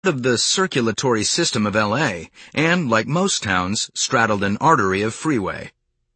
of the circulatory system of L.A., and, like most towns, straddled an artery of freeway.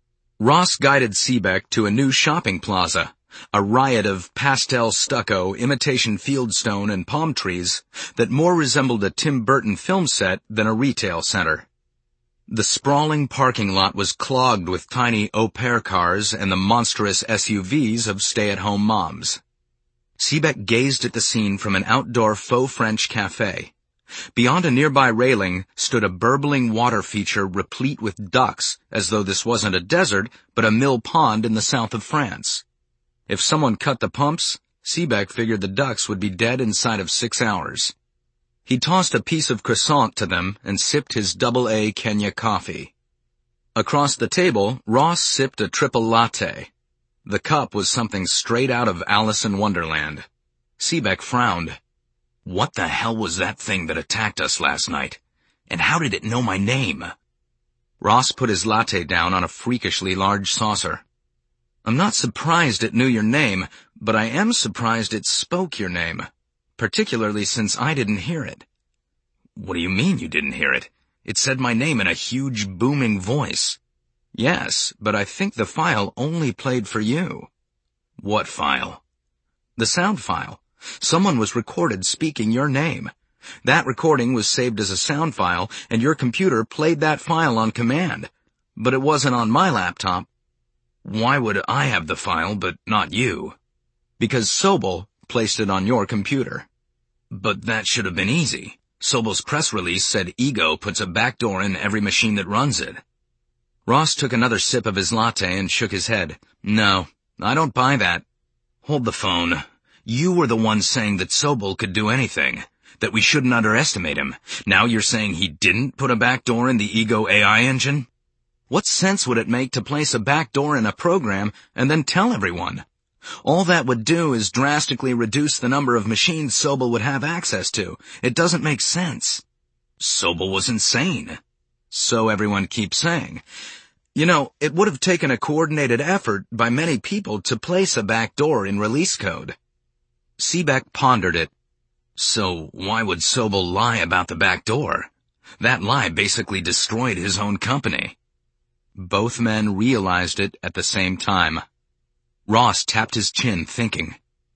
Ross guided Seebeck to a new shopping plaza, a riot of pastel stucco, imitation fieldstone, and palm trees that more resembled a Tim Burton film set than a retail center. The sprawling parking lot was clogged with tiny au pair cars and the monstrous SUVs of stay-at-home moms. Seebeck gazed at the scene from an outdoor faux French cafe. Beyond a nearby railing stood a burbling water feature replete with ducks, as though this wasn't a desert, but a mill pond in the south of France. If someone cut the pumps, Seebeck figured the ducks would be dead inside of 6 hours. He tossed a piece of croissant to them and sipped his double-A Kenya coffee. Across the table, Ross sipped a triple latte. The cup was something straight out of Alice in Wonderland. Seebeck frowned. What the hell was that thing that attacked us last night? And how did it know my name? Ross put his latte down on a freakishly large saucer. I'm not surprised it knew your name, but I am surprised it spoke your name. Particularly since I didn't hear it. What do you mean you didn't hear it? It said my name in a huge, booming voice. Yes, but I think the file only played for you. What file? The sound file. Someone was recorded speaking your name. That recording was saved as a sound file, and your computer played that file on command. But it wasn't on my laptop. Why would I have the file, but not you? Because Sobel placed it on your computer. But that should have been easy. Sobel's press release said Ego puts a backdoor in every machine that runs it. Ross took another sip of his latte and shook his head. No, I don't buy that. Hold the phone. You were the one saying that Sobel could do anything, that we shouldn't underestimate him. Now you're saying he didn't put a backdoor in the Ego AI engine? What sense would it make to place a backdoor in a program and then tell everyone? All that would do is drastically reduce the number of machines Sobel would have access to. It doesn't make sense. Sobel was insane. So everyone keeps saying. You know, it would have taken a coordinated effort by many people to place a backdoor in release code. Seebeck pondered it. So why would Sobel lie about the backdoor? That lie basically destroyed his own company. Both men realized it at the same time. Ross tapped his chin, thinking.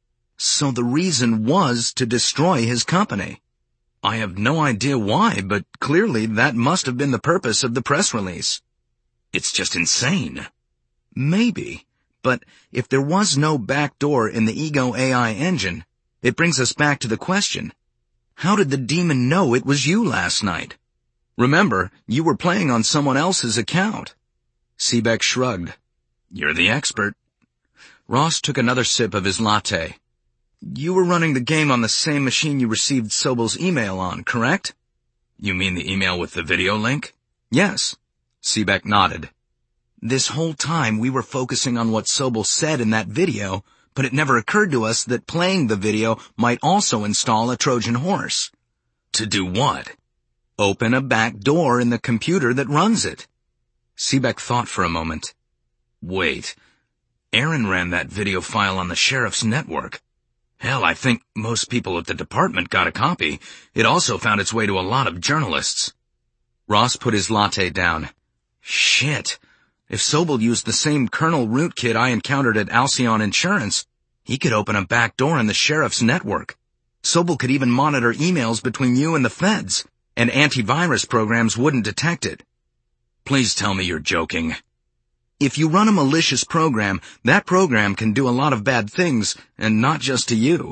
So the reason was to destroy his company. I have no idea why, but clearly that must have been the purpose of the press release. It's just insane. Maybe, but if there was no backdoor in the Ego AI engine, it brings us back to the question. How did the demon know it was you last night? Remember, you were playing on someone else's account. Seebeck shrugged. You're the expert. Ross took another sip of his latte. You were running the game on the same machine you received Sobel's email on, correct? You mean the email with the video link? Yes. Seebeck nodded. This whole time we were focusing on what Sobel said in that video, but it never occurred to us that playing the video might also install a Trojan horse. To do what? Open a back door in the computer that runs it. Seebeck thought for a moment. Wait. Aaron ran that video file on the sheriff's network. Hell, I think most people at the department got a copy. It also found its way to a lot of journalists. Ross put his latte down. Shit. If Sobel used the same kernel rootkit I encountered at Alcyon Insurance, he could open a back door in the sheriff's network. Sobel could even monitor emails between you and the feds, and antivirus programs wouldn't detect it. Please tell me you're joking. If you run a malicious program, that program can do a lot of bad things, and not just to you.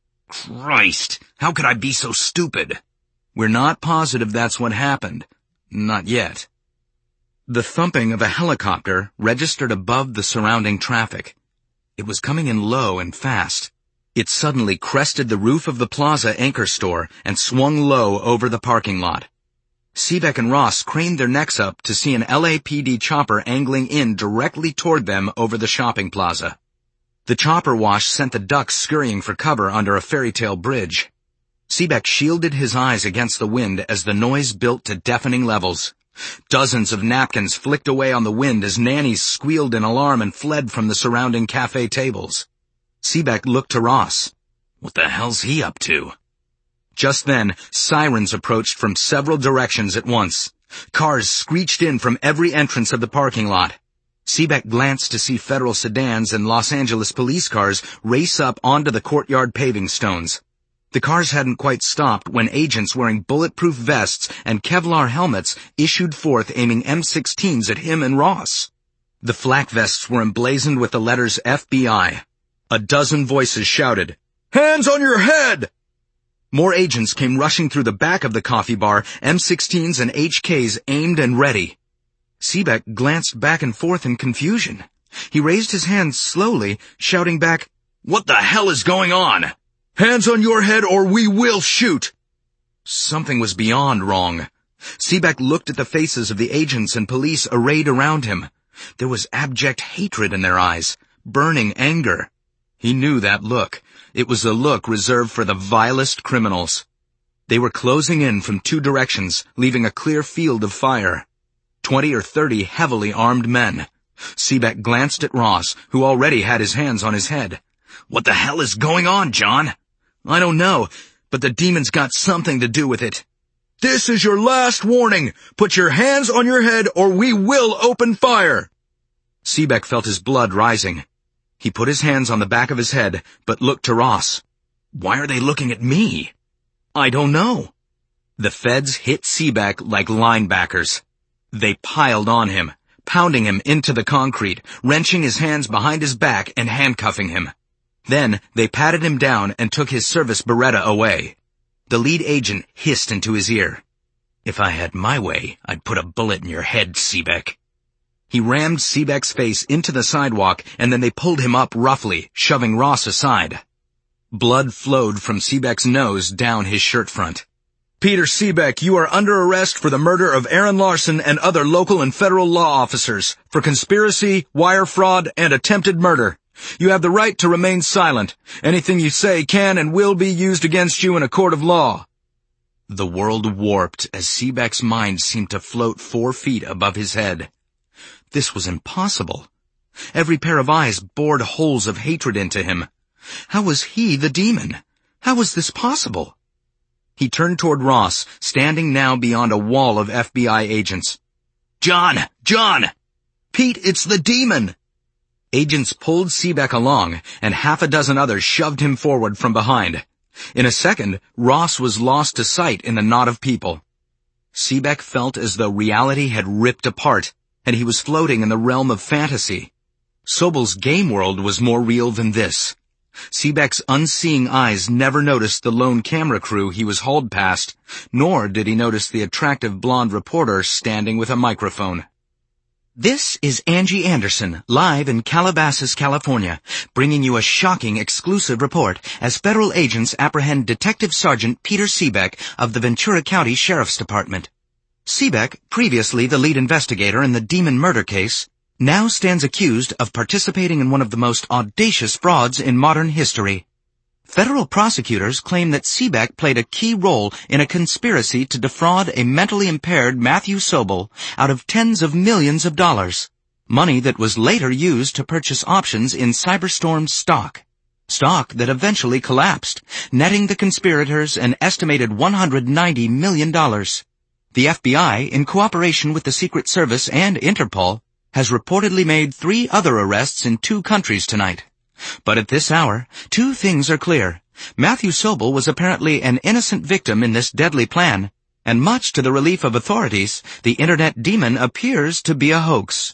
Christ, how could I be so stupid? We're not positive that's what happened. Not yet. The thumping of a helicopter registered above the surrounding traffic. It was coming in low and fast. It suddenly crested the roof of the Plaza Anchor store and swung low over the parking lot. Seebeck and Ross craned their necks up to see an LAPD chopper angling in directly toward them over the shopping plaza. The chopper wash sent the ducks scurrying for cover under a fairy tale bridge. Seebeck shielded his eyes against the wind as the noise built to deafening levels. Dozens of napkins flicked away on the wind as nannies squealed in alarm and fled from the surrounding cafe tables. Seebeck looked to Ross. What the hell's he up to? Just then, sirens approached from several directions at once. Cars screeched in from every entrance of the parking lot. Seebeck glanced to see federal sedans and Los Angeles police cars race up onto the courtyard paving stones. The cars hadn't quite stopped when agents wearing bulletproof vests and Kevlar helmets issued forth aiming M16s at him and Ross. The flak vests were emblazoned with the letters FBI. A dozen voices shouted, "Hands on your head!" More agents came rushing through the back of the coffee bar, M16s and HKs aimed and ready. Seebeck glanced back and forth in confusion. He raised his hands slowly, shouting back, "What the hell is going on? Hands on your head or we will shoot!" Something was beyond wrong. Seebeck looked at the faces of the agents and police arrayed around him. There was abject hatred in their eyes, burning anger. He knew that look. It was the look reserved for the vilest criminals. They were closing in from two directions, leaving a clear field of fire. 20 or 30 heavily armed men. Seebeck glanced at Ross, who already had his hands on his head. "What the hell is going on, John?" "I don't know, but the demon's got something to do with it." "This is your last warning. Put your hands on your head or we will open fire." Seebeck felt his blood rising. He put his hands on the back of his head, but looked to Ross. "Why are they looking at me?" "I don't know." The feds hit Seebeck like linebackers. They piled on him, pounding him into the concrete, wrenching his hands behind his back and handcuffing him. Then they patted him down and took his service Beretta away. The lead agent hissed into his ear, "If I had my way, I'd put a bullet in your head, Seebeck." He rammed Seebeck's face into the sidewalk, and then they pulled him up roughly, shoving Ross aside. Blood flowed from Seebeck's nose down his shirt front. "Peter Seebeck, you are under arrest for the murder of Aaron Larson and other local and federal law officers, for conspiracy, wire fraud, and attempted murder. You have the right to remain silent. Anything you say can and will be used against you in a court of law." The world warped as Seebeck's mind seemed to float 4 feet above his head. This was impossible. Every pair of eyes bored holes of hatred into him. How was he the demon? How was this possible? He turned toward Ross, standing now beyond a wall of FBI agents. John! Pete, it's the demon!" Agents pulled Seebeck along, and half a dozen others shoved him forward from behind. In a second, Ross was lost to sight in the knot of people. Seebeck felt as though reality had ripped apart, and he was floating in the realm of fantasy. Sobel's game world was more real than this. Seebeck's unseeing eyes never noticed the lone camera crew he was hauled past, nor did he notice the attractive blonde reporter standing with a microphone. "This is Angie Anderson, live in Calabasas, California, bringing you a shocking exclusive report as federal agents apprehend Detective Sergeant Peter Seebeck of the Ventura County Sheriff's Department. Seebeck, previously the lead investigator in the Demon murder case, now stands accused of participating in one of the most audacious frauds in modern history. Federal prosecutors claim that Seebeck played a key role in a conspiracy to defraud a mentally impaired Matthew Sobel out of tens of millions of dollars, money that was later used to purchase options in Cyberstorm's stock that eventually collapsed, netting the conspirators an estimated $190 million. The FBI, in cooperation with the Secret Service and Interpol, has reportedly made 3 other arrests in 2 countries tonight. But at this hour, 2 things are clear. Matthew Sobel was apparently an innocent victim in this deadly plan, and much to the relief of authorities, the Internet demon appears to be a hoax.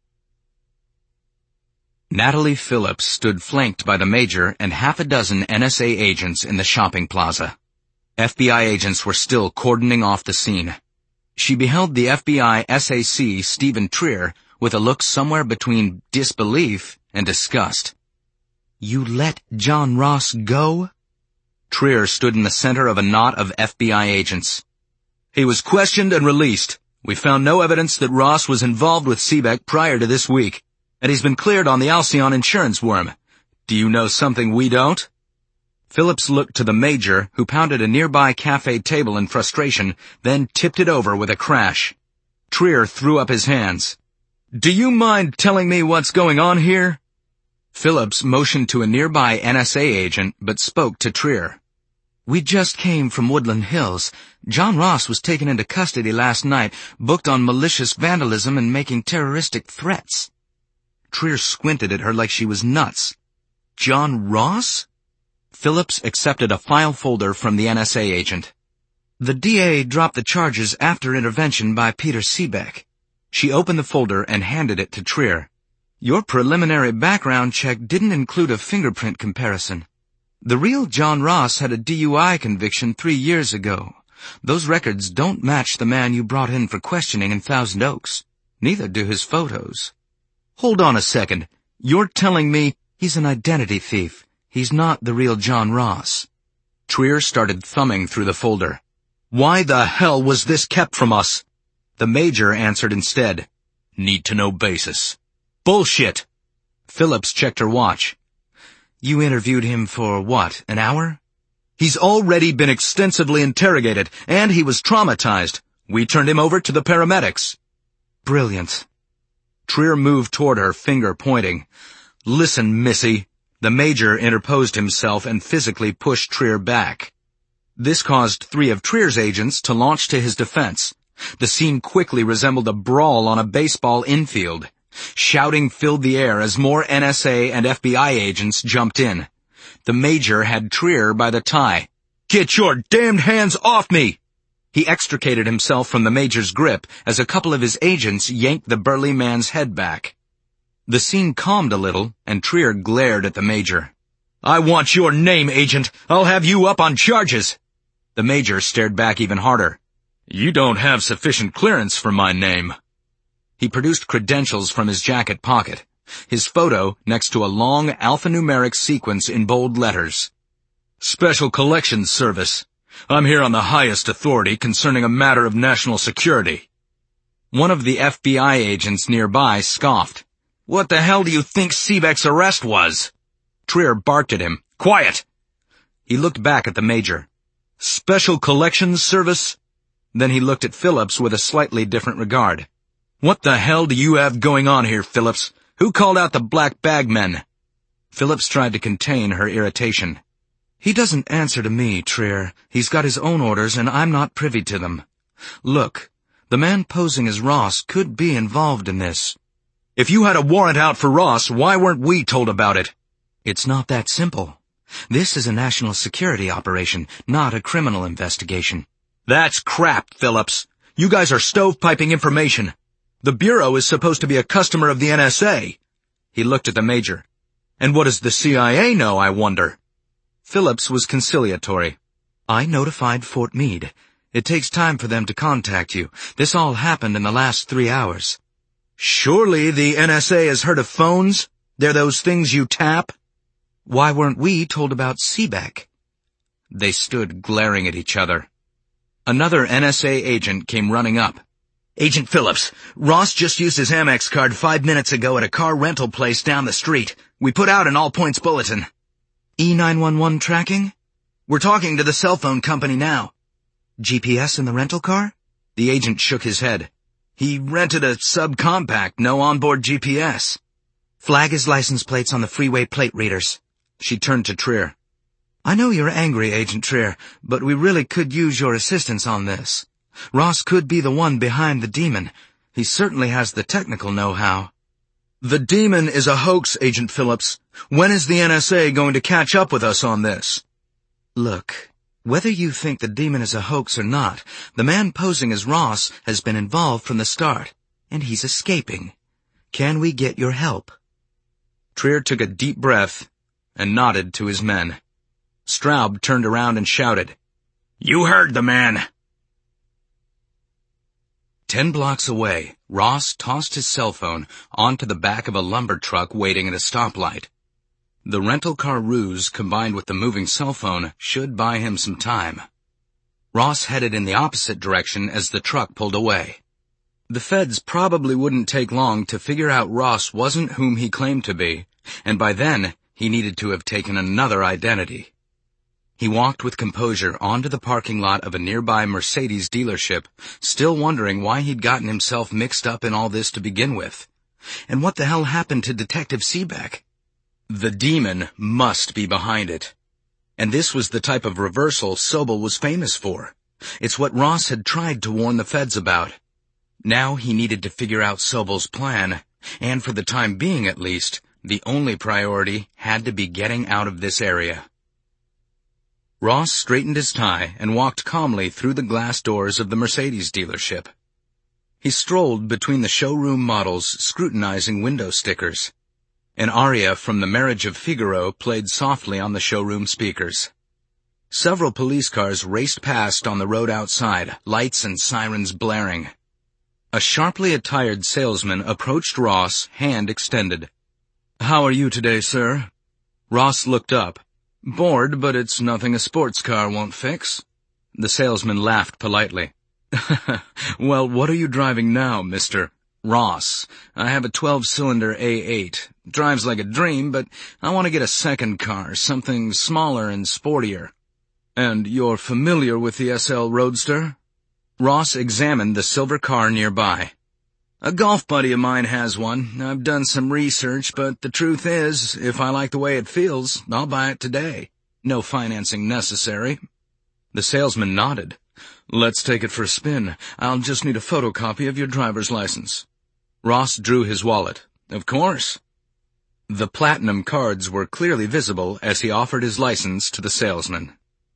Natalie Phillips stood flanked by the Major and half a dozen NSA agents in the shopping plaza. FBI agents were still cordoning off the scene. She beheld the FBI SAC, Stephen Trier, with a look somewhere between disbelief and disgust. "You let John Ross go?" Trier stood in the center of a knot of FBI agents. "He was questioned and released. We found no evidence that Ross was involved with Seebeck prior to this week, and he's been cleared on the Alcyon insurance worm. Do you know something we don't?" Phillips looked to the Major, who pounded a nearby cafe table in frustration, then tipped it over with a crash. Trier threw up his hands. "Do you mind telling me what's going on here?" Phillips motioned to a nearby NSA agent, but spoke to Trier. We just came from Woodland Hills. John Ross was taken into custody last night, booked on malicious vandalism and making terroristic threats. Trier squinted at her like she was nuts. John Ross? Phillips accepted a file folder from the NSA agent. The DA dropped the charges after intervention by Peter Seebeck. She opened the folder and handed it to Trier. Your preliminary background check didn't include a fingerprint comparison. The real John Ross had a DUI conviction 3 years ago. Those records don't match the man you brought in for questioning in Thousand Oaks. Neither do his photos. Hold on a second. You're telling me he's an identity thief. He's not the real John Ross. Trier started thumbing through the folder. Why the hell was this kept from us? The Major answered instead. Need to know basis. Bullshit! Phillips checked her watch. You interviewed him for what, an hour? He's already been extensively interrogated, and he was traumatized. We turned him over to the paramedics. Brilliant. Trier moved toward her, finger pointing. Listen, Missy. The Major interposed himself and physically pushed Trier back. This caused 3 of Trier's agents to launch to his defense. The scene quickly resembled a brawl on a baseball infield. Shouting filled the air as more NSA and FBI agents jumped in. The Major had Trier by the tie. Get your damned hands off me! He extricated himself from the Major's grip as a couple of his agents yanked the burly man's head back. The scene calmed a little, and Trier glared at the Major. I want your name, Agent. I'll have you up on charges. The Major stared back even harder. You don't have sufficient clearance for my name. He produced credentials from his jacket pocket, his photo next to a long alphanumeric sequence in bold letters. Special Collections Service. I'm here on the highest authority concerning a matter of national security. One of the FBI agents nearby scoffed. What the hell do you think Seebeck's arrest was? Trier barked at him. Quiet! He looked back at the Major. Special Collections Service? Then he looked at Phillips with a slightly different regard. What the hell do you have going on here, Phillips? Who called out the black bag men? Phillips tried to contain her irritation. He doesn't answer to me, Trier. He's got his own orders, and I'm not privy to them. Look, the man posing as Ross could be involved in this. If you had a warrant out for Ross, why weren't we told about it? It's not that simple. This is a national security operation, not a criminal investigation. That's crap, Phillips. You guys are stovepiping information. The Bureau is supposed to be a customer of the NSA. He looked at the Major. And what does the CIA know, I wonder? Phillips was conciliatory. I notified Fort Meade. It takes time for them to contact you. This all happened in the last 3 hours. Surely the NSA has heard of phones? They're those things you tap? Why weren't we told about Seebeck? They stood glaring at each other. Another NSA agent came running up. Agent Phillips, Ross just used his Amex card 5 minutes ago at a car rental place down the street. We put out an all-points bulletin. E911 tracking? We're talking to the cell phone company now. GPS in the rental car? The agent shook his head. He rented a subcompact, no onboard GPS. Flag his license plates on the freeway plate readers. She turned to Trier. I know you're angry, Agent Trier, but we really could use your assistance on this. Ross could be the one behind the demon. He certainly has the technical know-how. The demon is a hoax, Agent Phillips. When is the NSA going to catch up with us on this? Look, whether you think the demon is a hoax or not, the man posing as Ross has been involved from the start, and he's escaping. Can we get your help? Trier took a deep breath and nodded to his men. Straub turned around and shouted, You heard the man! 10 blocks away, Ross tossed his cell phone onto the back of a lumber truck waiting at a stoplight. The rental car ruse combined with the moving cell phone should buy him some time. Ross headed in the opposite direction as the truck pulled away. The feds probably wouldn't take long to figure out Ross wasn't whom he claimed to be, and by then he needed to have taken another identity. He walked with composure onto the parking lot of a nearby Mercedes dealership, still wondering why he'd gotten himself mixed up in all this to begin with. And what the hell happened to Detective Seebeck? The demon must be behind it. And this was the type of reversal Sobel was famous for. It's what Ross had tried to warn the feds about. Now he needed to figure out Sobel's plan, and for the time being at least, the only priority had to be getting out of this area. Ross straightened his tie and walked calmly through the glass doors of the Mercedes dealership. He strolled between the showroom models, scrutinizing window stickers. An aria from The Marriage of Figaro played softly on the showroom speakers. Several police cars raced past on the road outside, lights and sirens blaring. A sharply attired salesman approached Ross, hand extended. "How are you today, sir?" Ross looked up. "Bored, but it's nothing a sports car won't fix." The salesman laughed politely. "Well, what are you driving now, Mr. Ross? I have a 12-cylinder A8. Drives like a dream, but I want to get a second car, something smaller and sportier." "And you're familiar with the SL Roadster?" Ross examined the silver car nearby. "A golf buddy of mine has one. I've done some research, but the truth is, if I like the way it feels, I'll buy it today. No financing necessary." The salesman nodded. "Let's take it for a spin. I'll just need a photocopy of your driver's license." Ross drew his wallet. "Of course." The platinum cards were clearly visible as he offered his license to the salesman.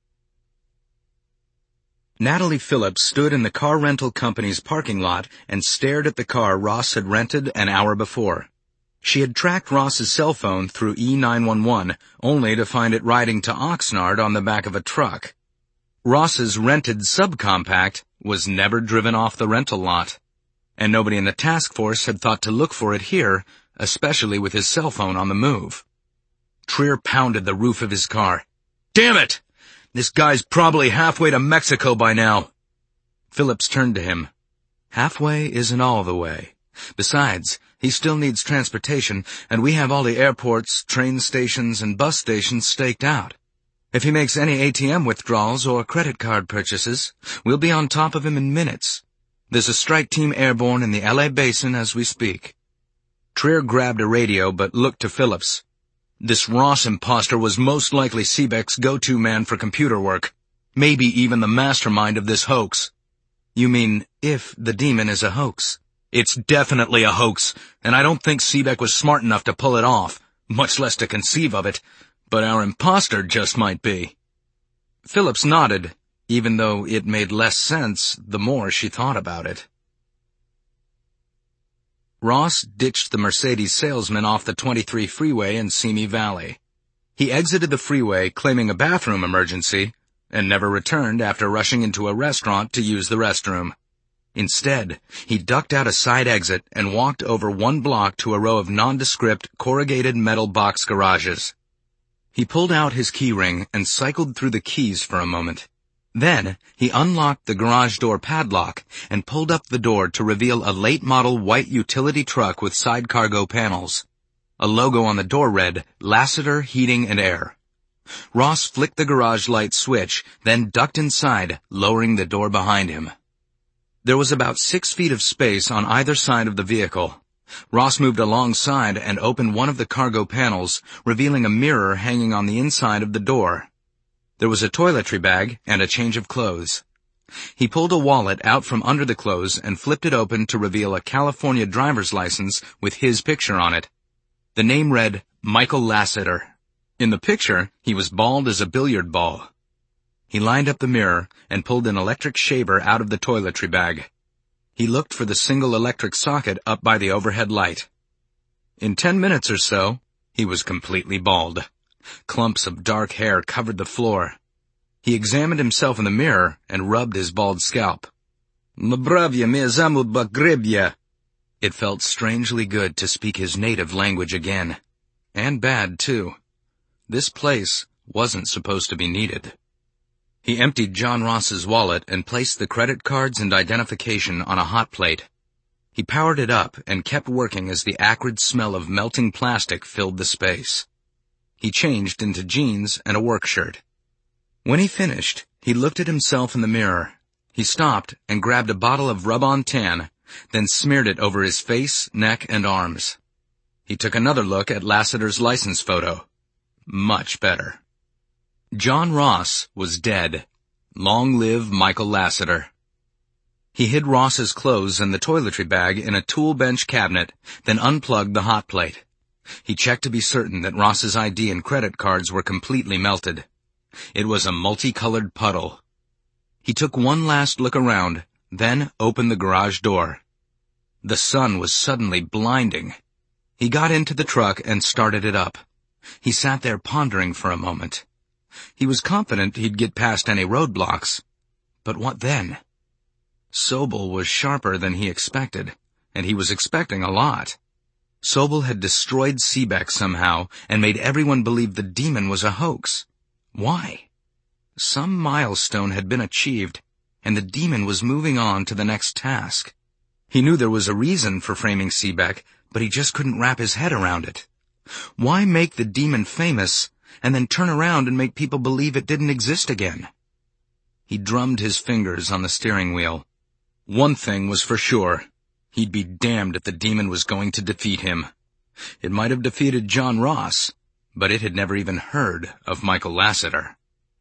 Natalie Phillips stood in the car rental company's parking lot and stared at the car Ross had rented an hour before. She had tracked Ross's cell phone through E911, only to find it riding to Oxnard on the back of a truck. Ross's rented subcompact was never driven off the rental lot, and nobody in the task force had thought to look for it here, especially with his cell phone on the move. Trier pounded the roof of his car. "Damn it! This guy's probably halfway to Mexico by now." Phillips turned to him. "Halfway isn't all the way. Besides, he still needs transportation, and we have all the airports, train stations, and bus stations staked out. If he makes any ATM withdrawals or credit card purchases, we'll be on top of him in minutes. There's a strike team airborne in the LA basin as we speak." Trier grabbed a radio but looked to Phillips. "This Ross imposter was most likely Seebeck's go-to man for computer work. Maybe even the mastermind of this hoax." "You mean, if the demon is a hoax?" "It's definitely a hoax, and I don't think Seebeck was smart enough to pull it off, much less to conceive of it. But our imposter just might be." Phillips nodded, even though it made less sense the more she thought about it. Ross ditched the Mercedes salesman off the 23 freeway in Simi Valley. He exited the freeway claiming a bathroom emergency and never returned after rushing into a restaurant to use the restroom. Instead, he ducked out a side exit and walked over 1 block to a row of nondescript corrugated metal box garages. He pulled out his key ring and cycled through the keys for a moment. Then, he unlocked the garage door padlock and pulled up the door to reveal a late-model white utility truck with side cargo panels. A logo on the door read, Lassiter Heating and Air. Ross flicked the garage light switch, then ducked inside, lowering the door behind him. There was about 6 feet of space on either side of the vehicle. Ross moved alongside and opened one of the cargo panels, revealing a mirror hanging on the inside of the door. There was a toiletry bag and a change of clothes. He pulled a wallet out from under the clothes and flipped it open to reveal a California driver's license with his picture on it. The name read, Michael Lassiter. In the picture, he was bald as a billiard ball. He lined up the mirror and pulled an electric shaver out of the toiletry bag. He looked for the single electric socket up by the overhead light. In 10 minutes or so, he was completely bald. Clumps of dark hair covered the floor. He examined himself in the mirror and rubbed his bald scalp. Mbravya me zamud bagrebya. It felt strangely good to speak his native language again. And bad, too. This place wasn't supposed to be needed. He emptied John Ross's wallet and placed the credit cards and identification on a hot plate. He powered it up and kept working as the acrid smell of melting plastic filled the space. He changed into jeans and a work shirt. When he finished, he looked at himself in the mirror. He stopped and grabbed a bottle of rub-on tan, then smeared it over his face, neck, and arms. He took another look at Lassiter's license photo. Much better. John Ross was dead. Long live Michael Lassiter. He hid Ross's clothes and the toiletry bag in a tool bench cabinet, then unplugged the hot plate. He checked to be certain that Ross's ID and credit cards were completely melted. It was a multicolored puddle. He took one last look around, then opened the garage door. The sun was suddenly blinding. He got into the truck and started it up. He sat there pondering for a moment. He was confident he'd get past any roadblocks. But what then? Sobel was sharper than he expected, and he was expecting a lot. Sobel had destroyed Seebeck somehow and made everyone believe the demon was a hoax. Why? Some milestone had been achieved, and the demon was moving on to the next task. He knew there was a reason for framing Seebeck, but he just couldn't wrap his head around it. Why make the demon famous and then turn around and make people believe it didn't exist again? He drummed his fingers on the steering wheel. One thing was for sure. He'd be damned if the demon was going to defeat him. It might have defeated John Ross, but it had never even heard of Michael Lassiter.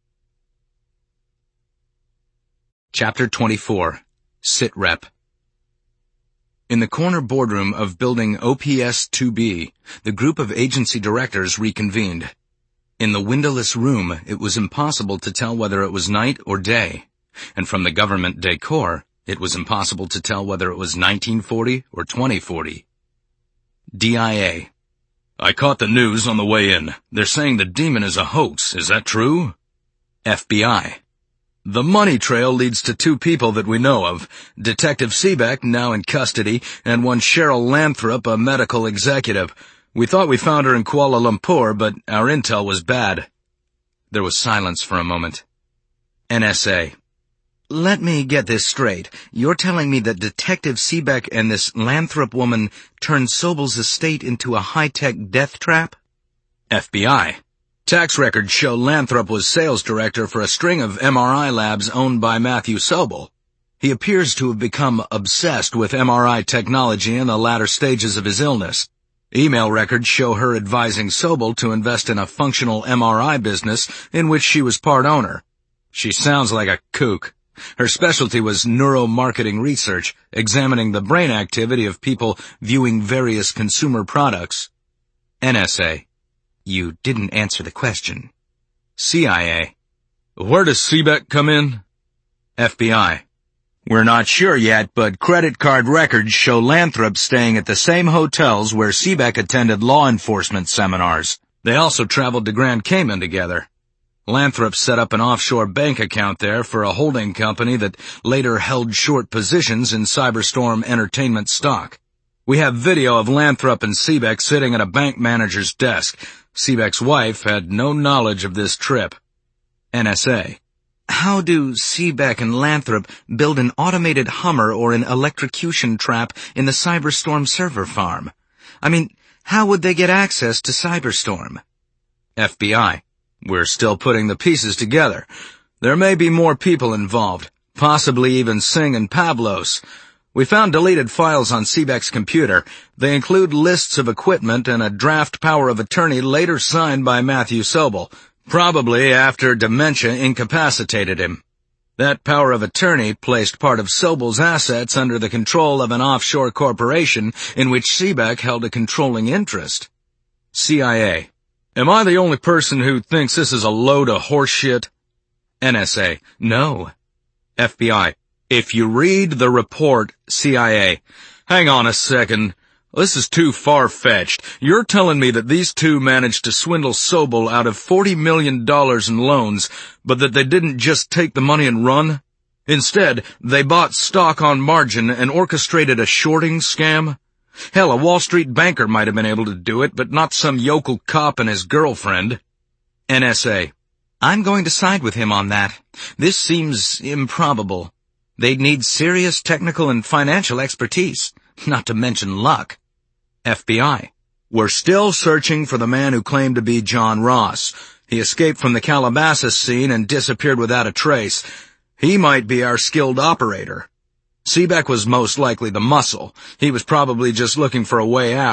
Chapter 24. Sitrep. In the corner boardroom of building OPS-2B, the group of agency directors reconvened. In the windowless room, it was impossible to tell whether it was night or day, and from the government decor, it was impossible to tell whether it was 1940 or 2040. DIA. I caught the news on the way in. They're saying the demon is a hoax. Is that true? FBI. The money trail leads to two people that we know of, Detective Seebeck, now in custody, and one Cheryl Lathrop, a medical executive. We thought we found her in Kuala Lumpur, but our intel was bad. There was silence for a moment. NSA. Let me get this straight. You're telling me that Detective Seebeck and this Lathrop woman turned Sobel's estate into a high-tech death trap? FBI. Tax records show Lathrop was sales director for a string of MRI labs owned by Matthew Sobel. He appears to have become obsessed with MRI technology in the latter stages of his illness. Email records show her advising Sobel to invest in a functional MRI business in which she was part owner. She sounds like a kook. Her specialty was neuromarketing research, examining the brain activity of people viewing various consumer products. NSA. You didn't answer the question. CIA. Where does Seebeck come in? FBI. We're not sure yet, but credit card records show Lathrop staying at the same hotels where Seebeck attended law enforcement seminars. They also traveled to Grand Cayman together. Lathrop set up an offshore bank account there for a holding company that later held short positions in Cyberstorm Entertainment stock. We have video of Lathrop and Seebeck sitting at a bank manager's desk. Seebeck's wife had no knowledge of this trip. NSA. How do Seebeck and Lathrop build an automated Hummer or an electrocution trap in the Cyberstorm server farm? I mean, how would they get access to Cyberstorm? FBI. We're still putting the pieces together. There may be more people involved, possibly even Singh and Pavlos. We found deleted files on Seebeck's computer. They include lists of equipment and a draft power of attorney later signed by Matthew Sobel, probably after dementia incapacitated him. That power of attorney placed part of Sobel's assets under the control of an offshore corporation in which Seebeck held a controlling interest. CIA. Am I the only person who thinks this is a load of horseshit? NSA. No. FBI. If you read the report, CIA. Hang on a second. This is too far-fetched. You're telling me that these two managed to swindle Sobel out of $40 million in loans, but that they didn't just take the money and run? Instead, they bought stock on margin and orchestrated a shorting scam? Hell, a Wall Street banker might have been able to do it, but not some yokel cop and his girlfriend. NSA. I'm going to side with him on that. This seems improbable. They'd need serious technical and financial expertise, not to mention luck. FBI. We're still searching for the man who claimed to be John Ross. He escaped from the Calabasas scene and disappeared without a trace. He might be our skilled operator. Seebeck was most likely the muscle. He was probably just looking for a way out.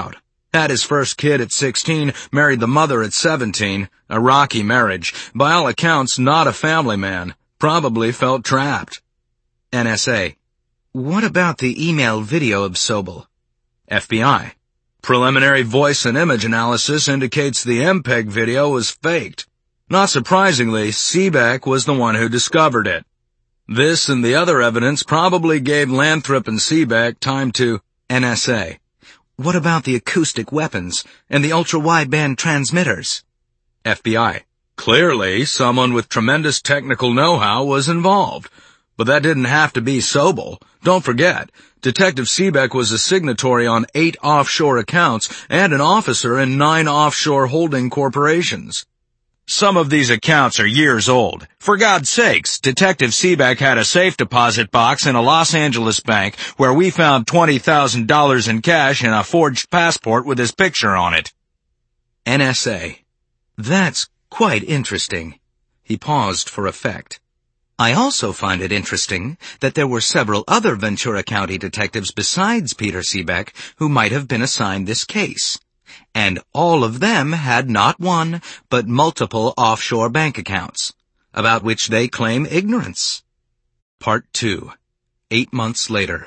Had his first kid at 16, married the mother at 17, a rocky marriage, by all accounts not a family man, probably felt trapped. NSA. What about the email video of Sobel? FBI. Preliminary voice and image analysis indicates the MPEG video was faked. Not surprisingly, Seebeck was the one who discovered it. This and the other evidence probably gave Lanthrop and Seebeck time to NSA. What about the acoustic weapons and the ultra-wideband transmitters? FBI. Clearly, someone with tremendous technical know-how was involved. But that didn't have to be Sobel. Don't forget, Detective Seebeck was a signatory on 8 offshore accounts and an officer in 9 offshore holding corporations. Some of these accounts are years old. For God's sakes, Detective Seebeck had a safe deposit box in a Los Angeles bank where we found $20,000 in cash and a forged passport with his picture on it. NSA. That's quite interesting. He paused for effect. I also find it interesting that there were several other Ventura County detectives besides Peter Seebeck who might have been assigned this case. And all of them had not one, but multiple offshore bank accounts, about which they claim ignorance. Part 2. 8 months later.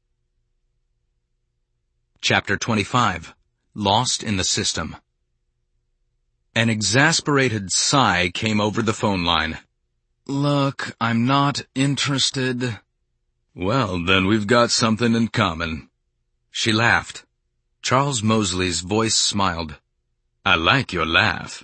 Chapter 25. Lost in the System. An exasperated sigh came over the phone line. Look, I'm not interested. Well, then we've got something in common. She laughed. Charles Mosley's voice smiled. I like your laugh.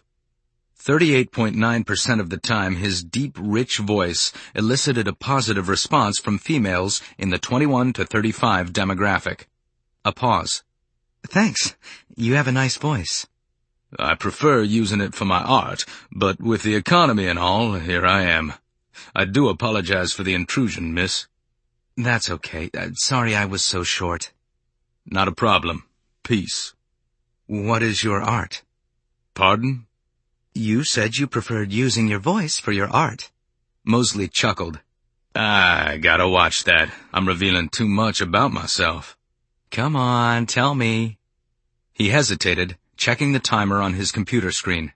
38.9% of the time, his deep, rich voice elicited a positive response from females in the 21 to 35 demographic. A pause. Thanks. You have a nice voice. I prefer using it for my art, but with the economy and all, here I am. I do apologize for the intrusion, miss. That's okay. Sorry I was so short. Not a problem. Peace. What is your art? Pardon? You said you preferred using your voice for your art. Mosley chuckled. I gotta watch that. I'm revealing too much about myself. Come on, tell me. He hesitated, checking the timer on his computer screen.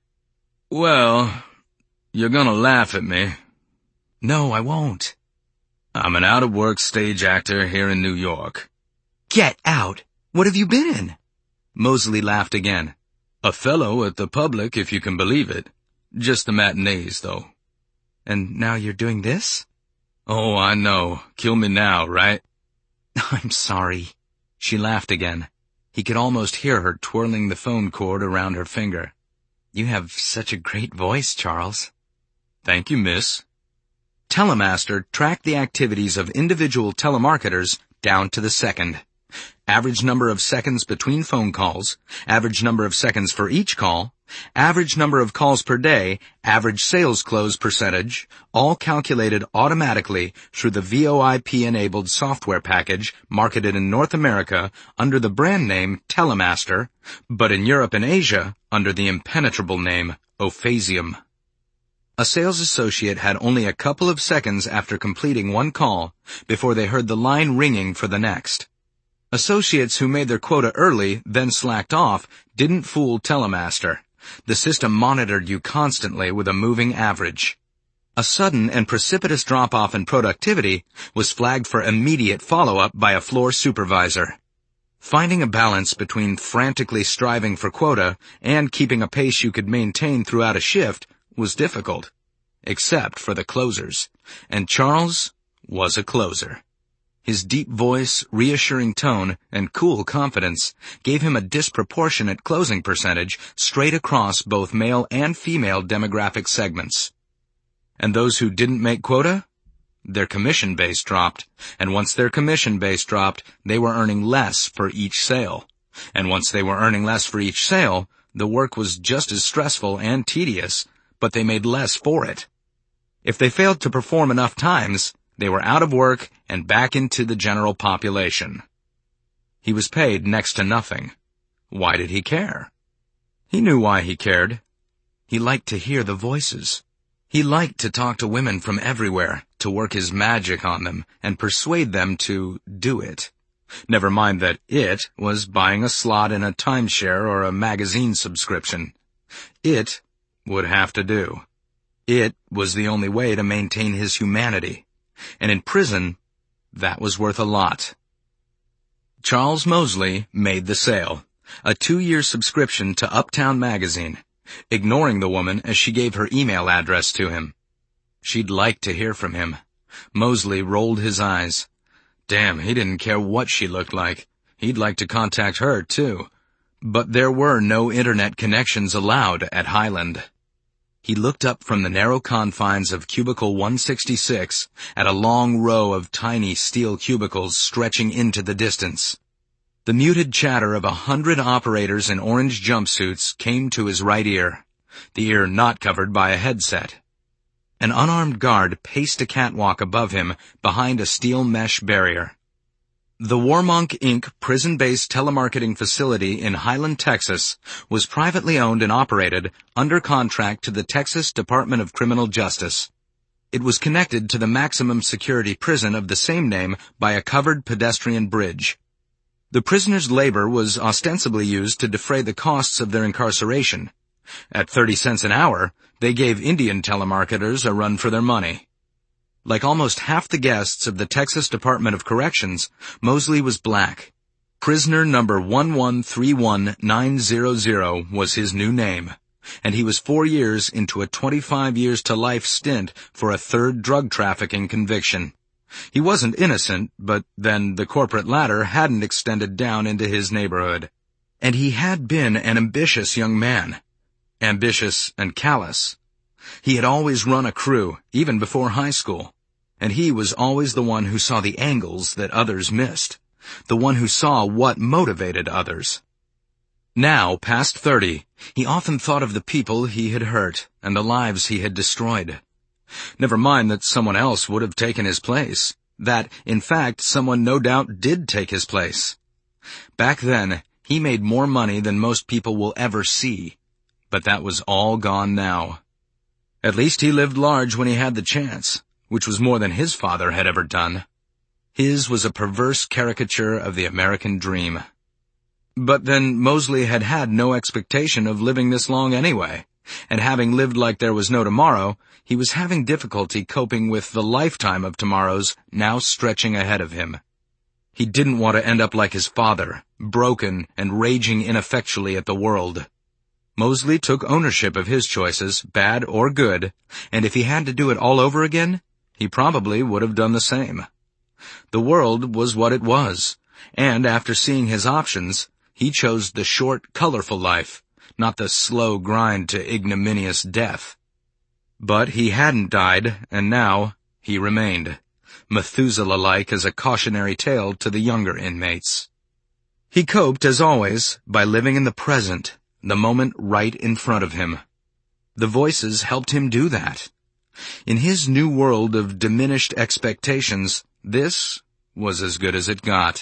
Well, you're gonna laugh at me. No, I won't. I'm an out-of-work stage actor here in New York. Get out! What have you been in? Mosley laughed again. A fellow at the Public, if you can believe it. Just the matinees, though. And now you're doing this? Oh, I know. Kill me now, right? I'm sorry. She laughed again. He could almost hear her twirling the phone cord around her finger. You have such a great voice, Charles. Thank you, miss. Telemaster tracked the activities of individual telemarketers down to the second. Average number of seconds between phone calls, average number of seconds for each call, average number of calls per day, average sales close percentage, all calculated automatically through the VoIP-enabled software package marketed in North America under the brand name Telemaster, but in Europe and Asia under the impenetrable name Ophasium. A sales associate had only a couple of seconds after completing one call before they heard the line ringing for the next. Associates who made their quota early, then slacked off, didn't fool Telemaster. The system monitored you constantly with a moving average. A sudden and precipitous drop-off in productivity was flagged for immediate follow-up by a floor supervisor. Finding a balance between frantically striving for quota and keeping a pace you could maintain throughout a shift was difficult, except for the closers, and Charles was a closer. His deep voice, reassuring tone, and cool confidence gave him a disproportionate closing percentage straight across both male and female demographic segments. And those who didn't make quota? Their commission base dropped, and once their commission base dropped, they were earning less for each sale. And once they were earning less for each sale, the work was just as stressful and tedious, but they made less for it. If they failed to perform enough times, they were out of work and back into the general population. He was paid next to nothing. Why did he care? He knew why he cared. He liked to hear the voices. He liked to talk to women from everywhere, to work his magic on them and persuade them to do it. Never mind that it was buying a slot in a timeshare or a magazine subscription. It would have to do. It was the only way to maintain his humanity. And in prison, that was worth a lot. Charles Mosley made the sale, a 2-year subscription to Uptown magazine, ignoring the woman as she gave her email address to him. She'd like to hear from him. Mosley rolled his eyes. Damn, he didn't care what she looked like. He'd like to contact her, too. But there were no internet connections allowed at Highland. He looked up from the narrow confines of cubicle 166 at a long row of tiny steel cubicles stretching into the distance. The muted chatter of 100 operators in orange jumpsuits came to his right ear, the ear not covered by a headset. An unarmed guard paced a catwalk above him behind a steel mesh barrier. The Warmonk Inc. prison-based telemarketing facility in Highland, Texas, was privately owned and operated under contract to the Texas Department of Criminal Justice. It was connected to the maximum security prison of the same name by a covered pedestrian bridge. The prisoners' labor was ostensibly used to defray the costs of their incarceration. At 30 cents an hour, they gave Indian telemarketers a run for their money. Like almost half the guests of the Texas Department of Corrections, Mosley was black. Prisoner number 1131900 was his new name, and he was 4 years into a 25 years to life stint for a third drug trafficking conviction. He wasn't innocent, but then the corporate ladder hadn't extended down into his neighborhood. And he had been an ambitious young man. Ambitious and callous. He had always run a crew, even before high school. And he was always the one who saw the angles that others missed. The one who saw what motivated others. Now, past 30, he often thought of the people he had hurt and the lives he had destroyed. Never mind that someone else would have taken his place. That, in fact, someone no doubt did take his place. Back then, he made more money than most people will ever see. But that was all gone now. At least he lived large when he had the chance, which was more than his father had ever done. His was a perverse caricature of the American dream. But then Mosley had had no expectation of living this long anyway, and having lived like there was no tomorrow, he was having difficulty coping with the lifetime of tomorrows now stretching ahead of him. He didn't want to end up like his father, broken and raging ineffectually at the world. Mosley took ownership of his choices, bad or good, and if he had to do it all over again, he probably would have done the same. The world was what it was, and after seeing his options, he chose the short, colorful life, not the slow grind to ignominious death. But he hadn't died, and now he remained, Methuselah-like as a cautionary tale to the younger inmates. He coped, as always, by living in the present, the moment right in front of him. The voices helped him do that. In his new world of diminished expectations, this was as good as it got.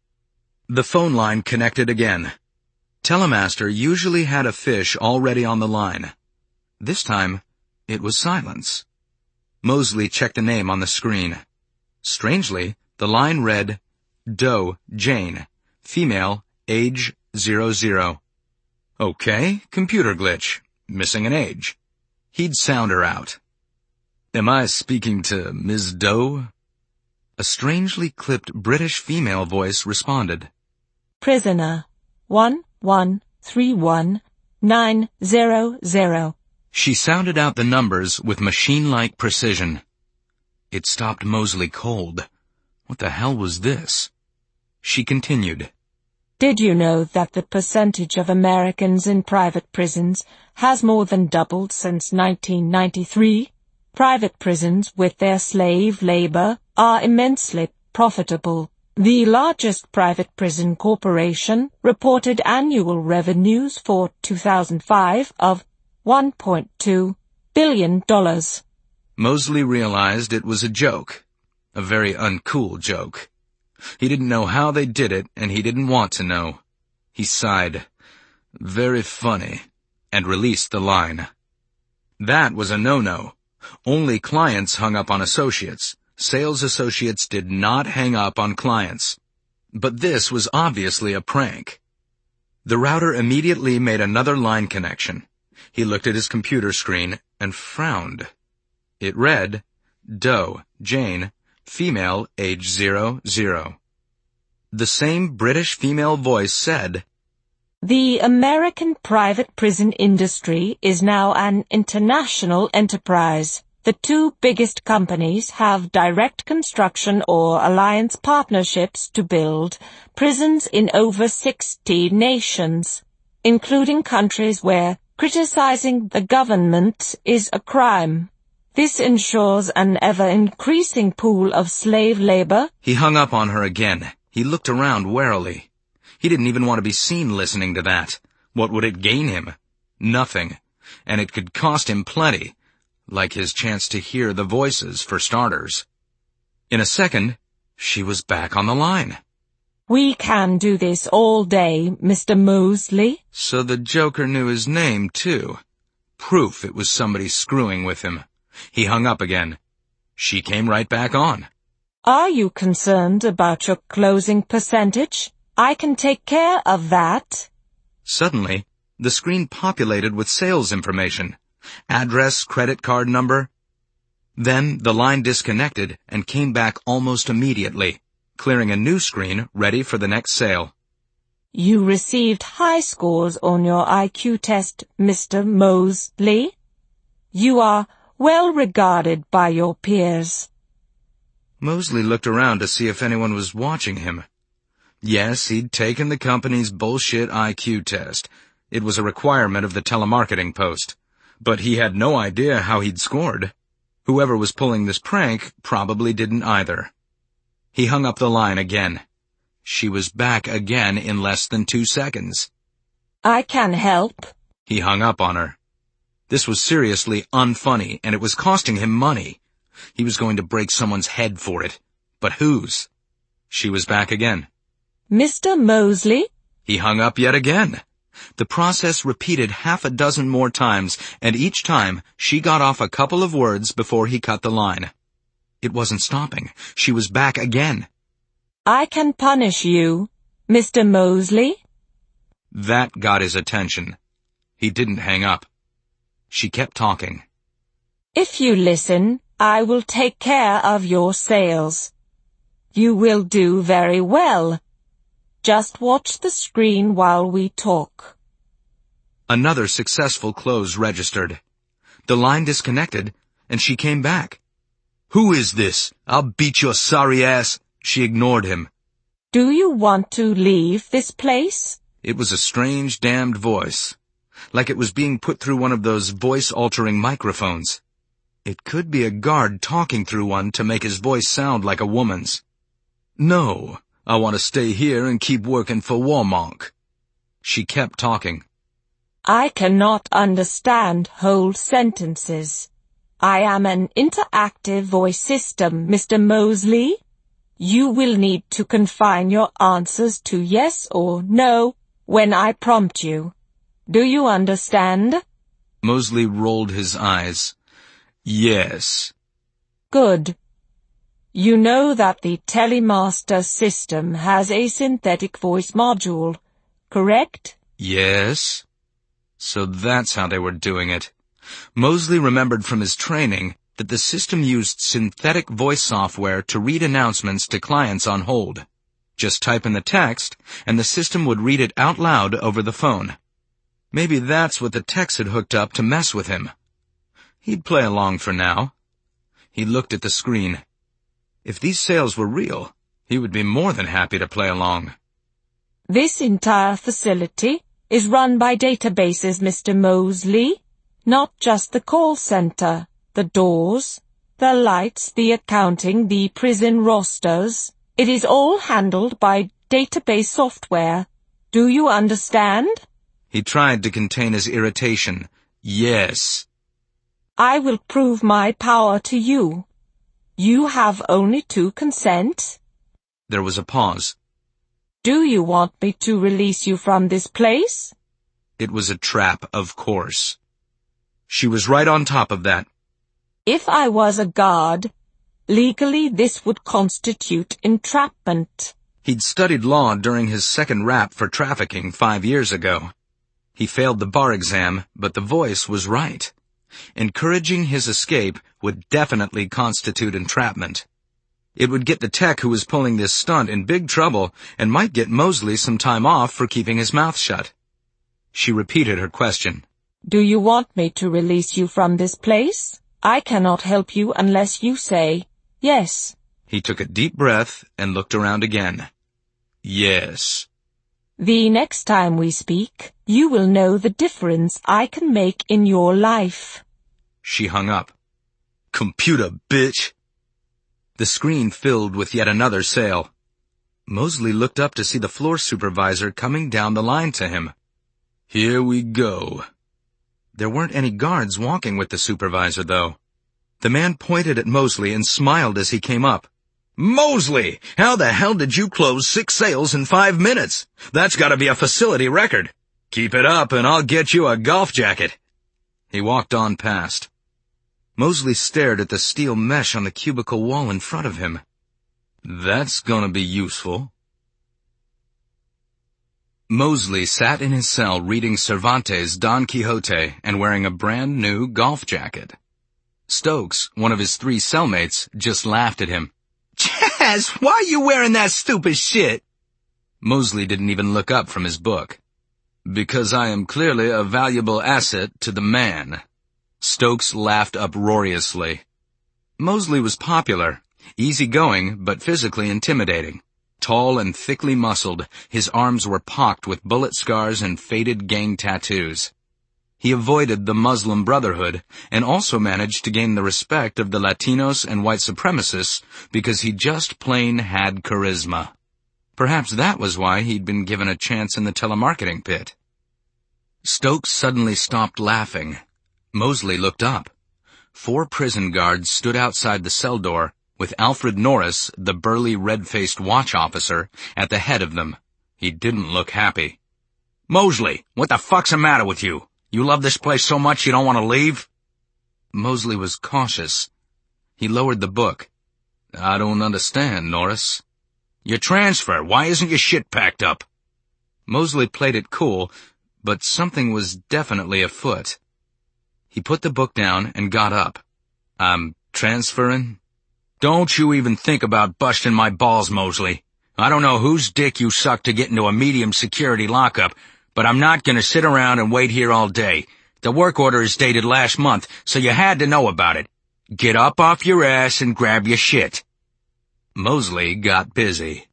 The phone line connected again. Telemaster usually had a fish already on the line. This time, it was silence. Mosley checked the name on the screen. Strangely, the line read, Doe Jane, female, age 00. Okay, computer glitch, missing an age. He'd sound her out. Am I speaking to Ms. Doe? A strangely clipped British female voice responded. Prisoner 1131900. She sounded out the numbers with machine-like precision. It stopped Mosley cold. What the hell was this? She continued. Did you know that the percentage of Americans in private prisons has more than doubled since 1993? Private prisons with their slave labor are immensely profitable. The largest private prison corporation reported annual revenues for 2005 of $1.2 billion. Mosley realized it was a joke. A very uncool joke. He didn't know how they did it, and he didn't want to know. He sighed. Very funny. And released the line. That was a no-no. Only clients hung up on associates. Sales associates did not hang up on clients. But this was obviously a prank. The router immediately made another line connection. He looked at his computer screen and frowned. It read, Doe, Jane, female, age 00. The same British female voice said, "The American private prison industry is now an international enterprise. The two biggest companies have direct construction or alliance partnerships to build prisons in over 60 nations, including countries where criticizing the government is a crime. This ensures an ever-increasing pool of slave labor." He hung up on her again. He looked around warily. He didn't even want to be seen listening to that. What would it gain him? Nothing. And it could cost him plenty. Like his chance to hear the voices, for starters. In a second, she was back on the line. "We can do this all day, Mr. Mosley." So the joker knew his name, too. Proof it was somebody screwing with him. He hung up again. She came right back on. "Are you concerned about your closing percentage? I can take care of that." Suddenly, the screen populated with sales information. Address, credit card number. Then the line disconnected and came back almost immediately, clearing a new screen ready for the next sale. "You received high scores on your IQ test, Mr. Mosley. You are well regarded by your peers." Mosley looked around to see if anyone was watching him. Yes, he'd taken the company's bullshit IQ test. It was a requirement of the telemarketing post. But he had no idea how he'd scored. Whoever was pulling this prank probably didn't either. He hung up the line again. She was back again in less than 2 seconds. "I can help." He hung up on her. This was seriously unfunny, and it was costing him money. He was going to break someone's head for it. But whose? She was back again. "Mr. Mosley?" He hung up yet again. The process repeated 6 more times, and each time she got off a couple of words before he cut the line. It wasn't stopping. She was back again. "I can punish you, Mr. Mosley." That got his attention. He didn't hang up. She kept talking. "If you listen, I will take care of your sales. You will do very well. Just watch the screen while we talk." Another successful close registered. The line disconnected, and she came back. "Who is this? I'll beat your sorry ass." She ignored him. "Do you want to leave this place?" It was a strange, damned voice. Like it was being put through one of those voice-altering microphones. It could be a guard talking through one to make his voice sound like a woman's. "No, I want to stay here and keep working for Warmonk." She kept talking. "I cannot understand whole sentences. I am an interactive voice system, Mr. Mosley. You will need to confine your answers to yes or no when I prompt you. Do you understand?" Mosley rolled his eyes. "Yes." "Good. You know that the Telemaster system has a synthetic voice module, correct?" "Yes." So that's how they were doing it. Mosley remembered from his training that the system used synthetic voice software to read announcements to clients on hold. Just type in the text, and the system would read it out loud over the phone. Maybe that's what the techs had hooked up to mess with him. He'd play along for now. He looked at the screen. If these sales were real, he would be more than happy to play along. "This entire facility is run by databases, Mr. Mosley, not just the call center, the doors, the lights, the accounting, the prison rosters. It is all handled by database software. Do you understand?" He tried to contain his irritation. "Yes." "I will prove my power to you. You have only to consent." There was a pause. "Do you want me to release you from this place?" It was a trap, of course. She was right on top of that. "If I was a guard, legally this would constitute entrapment." He'd studied law during his second rap for trafficking 5 years ago. He failed the bar exam, but the voice was right. Encouraging his escape would definitely constitute entrapment. It would get the tech who was pulling this stunt in big trouble and might get Mosley some time off for keeping his mouth shut. She repeated her question. Do you want me to release you from this place? I cannot help you unless you say yes. He took a deep breath and looked around again. Yes. The next time we speak, you will know the difference I can make in your life. She hung up. Computer, bitch! The screen filled with yet another sale. Mosley looked up to see the floor supervisor coming down the line to him. Here we go. There weren't any guards walking with the supervisor, though. The man pointed at Mosley and smiled as he came up. Mosley, how the hell did you close 6 sales in 5 minutes? That's gotta be a facility record. Keep it up and I'll get you a golf jacket. He walked on past. Mosley stared at the steel mesh on the cubicle wall in front of him. That's gonna be useful. Mosley sat in his cell reading Cervantes' Don Quixote and wearing a brand new golf jacket. Stokes, one of his 3 cellmates, just laughed at him. Chaz, why are you wearing that stupid shit? Mosley didn't even look up from his book. Because I am clearly a valuable asset to the man. Stokes laughed uproariously. Mosley was popular, easygoing, but physically intimidating. Tall and thickly muscled, his arms were pocked with bullet scars and faded gang tattoos. He avoided the Muslim Brotherhood and also managed to gain the respect of the Latinos and white supremacists because he just plain had charisma. Perhaps that was why he'd been given a chance in the telemarketing pit. Stokes suddenly stopped laughing. Mosley looked up. 4 prison guards stood outside the cell door, with Alfred Norris, the burly red-faced watch officer, at the head of them. He didn't look happy. Mosley, what the fuck's the matter with you? You love this place so much you don't want to leave? Mosley was cautious. He lowered the book. I don't understand, Norris. Your transfer, why isn't your shit packed up? Mosley played it cool, but something was definitely afoot. He put the book down and got up. I'm transferring? Don't you even think about busting my balls, Mosley. I don't know whose dick you sucked to get into a medium security lockup, but I'm not gonna sit around and wait here all day. The work order is dated last month, so you had to know about it. Get up off your ass and grab your shit. Mosley got busy.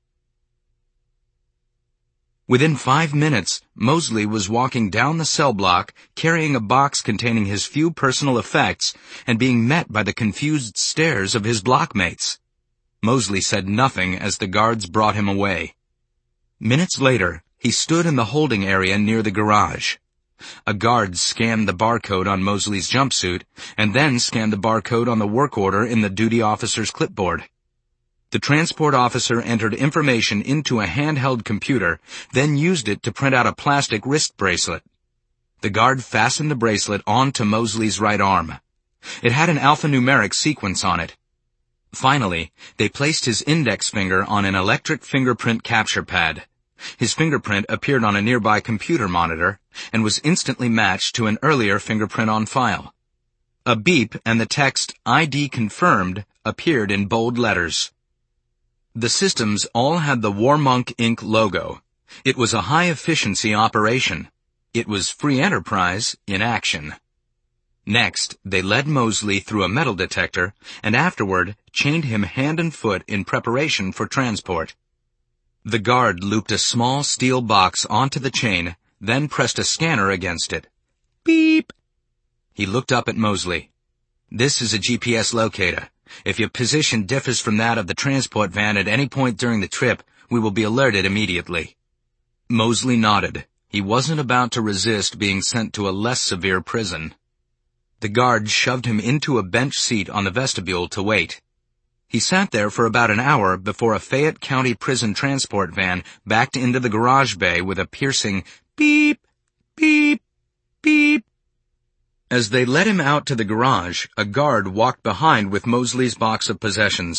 Within 5 minutes, Mosley was walking down the cell block, carrying a box containing his few personal effects, and being met by the confused stares of his blockmates. Mosley said nothing as the guards brought him away. Minutes later, he stood in the holding area near the garage. A guard scanned the barcode on Mosley's jumpsuit, and then scanned the barcode on the work order in the duty officer's clipboard. The transport officer entered information into a handheld computer, then used it to print out a plastic wrist bracelet. The guard fastened the bracelet onto Mosley's right arm. It had an alphanumeric sequence on it. Finally, they placed his index finger on an electric fingerprint capture pad. His fingerprint appeared on a nearby computer monitor and was instantly matched to an earlier fingerprint on file. A beep and the text ID confirmed appeared in bold letters. The systems all had the Warmonk Inc. logo. It was a high-efficiency operation. It was free enterprise in action. Next, they led Mosley through a metal detector and afterward chained him hand and foot in preparation for transport. The guard looped a small steel box onto the chain, then pressed a scanner against it. Beep! He looked up at Mosley. This is a GPS locator. If your position differs from that of the transport van at any point during the trip, we will be alerted immediately. Mosley nodded. He wasn't about to resist being sent to a less severe prison. The guard shoved him into a bench seat on the vestibule to wait. He sat there for about an hour before a Fayette County prison transport van backed into the garage bay with a piercing beep, beep, beep. As they led him out to the garage, a guard walked behind with Mosley's box of possessions.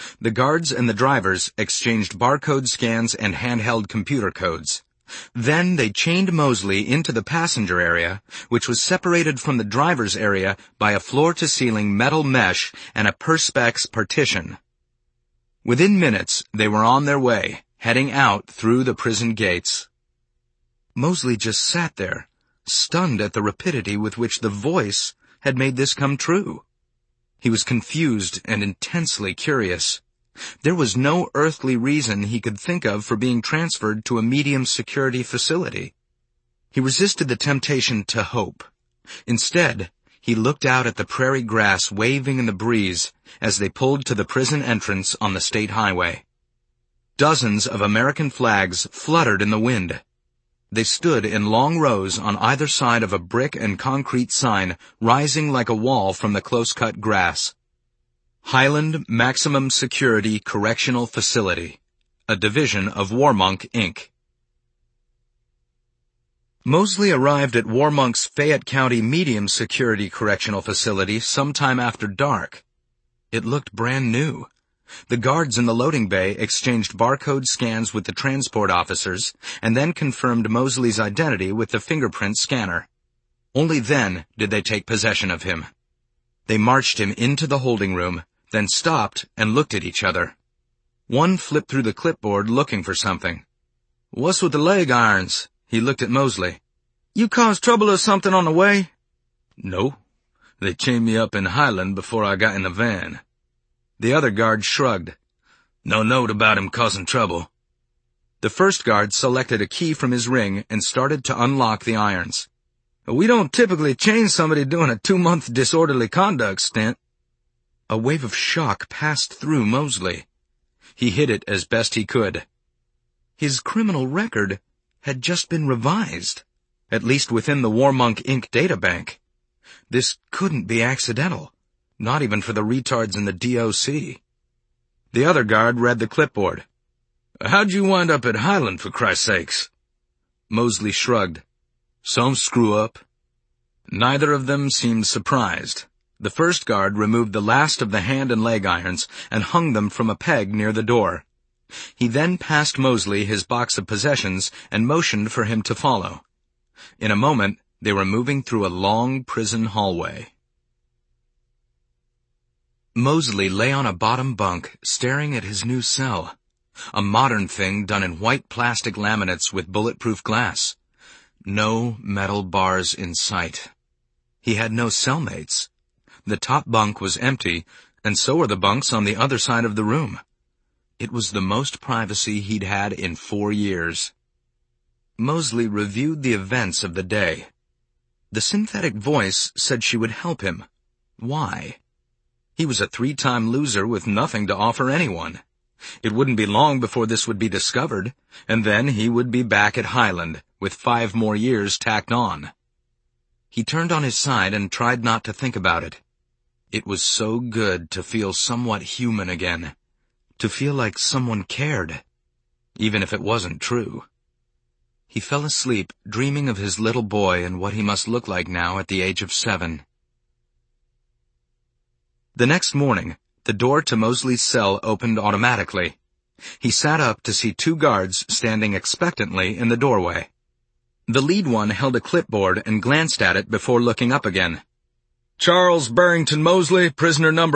The guards and the drivers exchanged barcode scans and handheld computer codes. Then they chained Mosley into the passenger area, which was separated from the driver's area by a floor-to-ceiling metal mesh and a perspex partition. Within minutes, they were on their way, heading out through the prison gates. Mosley just sat there, stunned at the rapidity with which the voice had made this come true. He was confused and intensely curious. There was no earthly reason he could think of for being transferred to a medium-security facility. He resisted the temptation to hope. Instead, he looked out at the prairie grass waving in the breeze as they pulled to the prison entrance on the state highway. Dozens of American flags fluttered in the wind. They stood in long rows on either side of a brick and concrete sign rising like a wall from the close-cut grass. Highland Maximum Security Correctional Facility, a division of Warmonk, Inc. Mosley arrived at Warmonk's Fayette County Medium Security Correctional Facility sometime after dark. It looked brand new. The guards in the loading bay exchanged barcode scans with the transport officers and then confirmed Mosley's identity with the fingerprint scanner. Only then did they take possession of him. They marched him into the holding room, then stopped and looked at each other. One flipped through the clipboard looking for something. "What's with the leg irons?" He looked at Mosley. "You caused trouble or something on the way?" "No. They chained me up in Highland before I got in the van." The other guard shrugged. "No note about him causing trouble." The first guard selected a key from his ring and started to unlock the irons. "We don't typically chain somebody doing a 2-month disorderly conduct stint." A wave of shock passed through Mosley. He hid it as best he could. His criminal record had just been revised, at least within the Warmonk, Inc. databank. This couldn't be accidental, not even for the retards in the DOC. The other guard read the clipboard. "How'd you wind up at Highland, for Christ's sakes?" Mosley shrugged. "Some screw-up." Neither of them seemed surprised. The first guard removed the last of the hand and leg irons and hung them from a peg near the door. He then passed Mosley his box of possessions and motioned for him to follow. In a moment, they were moving through a long prison hallway. Mosley lay on a bottom bunk, staring at his new cell, a modern thing done in white plastic laminates with bulletproof glass. No metal bars in sight. He had no cellmates. The top bunk was empty, and so were the bunks on the other side of the room. It was the most privacy he'd had in 4 years. Mosley reviewed the events of the day. The synthetic voice said she would help him. Why? He was a 3-time loser with nothing to offer anyone. It wouldn't be long before this would be discovered, and then he would be back at Highland, with 5 more years tacked on. He turned on his side and tried not to think about it. It was so good to feel somewhat human again, to feel like someone cared, even if it wasn't true. He fell asleep, dreaming of his little boy and what he must look like now at the age of 7. The next morning, the door to Mosley's cell opened automatically. He sat up to see 2 guards standing expectantly in the doorway. The lead one held a clipboard and glanced at it before looking up again. "Charles Barrington Mosley, prisoner number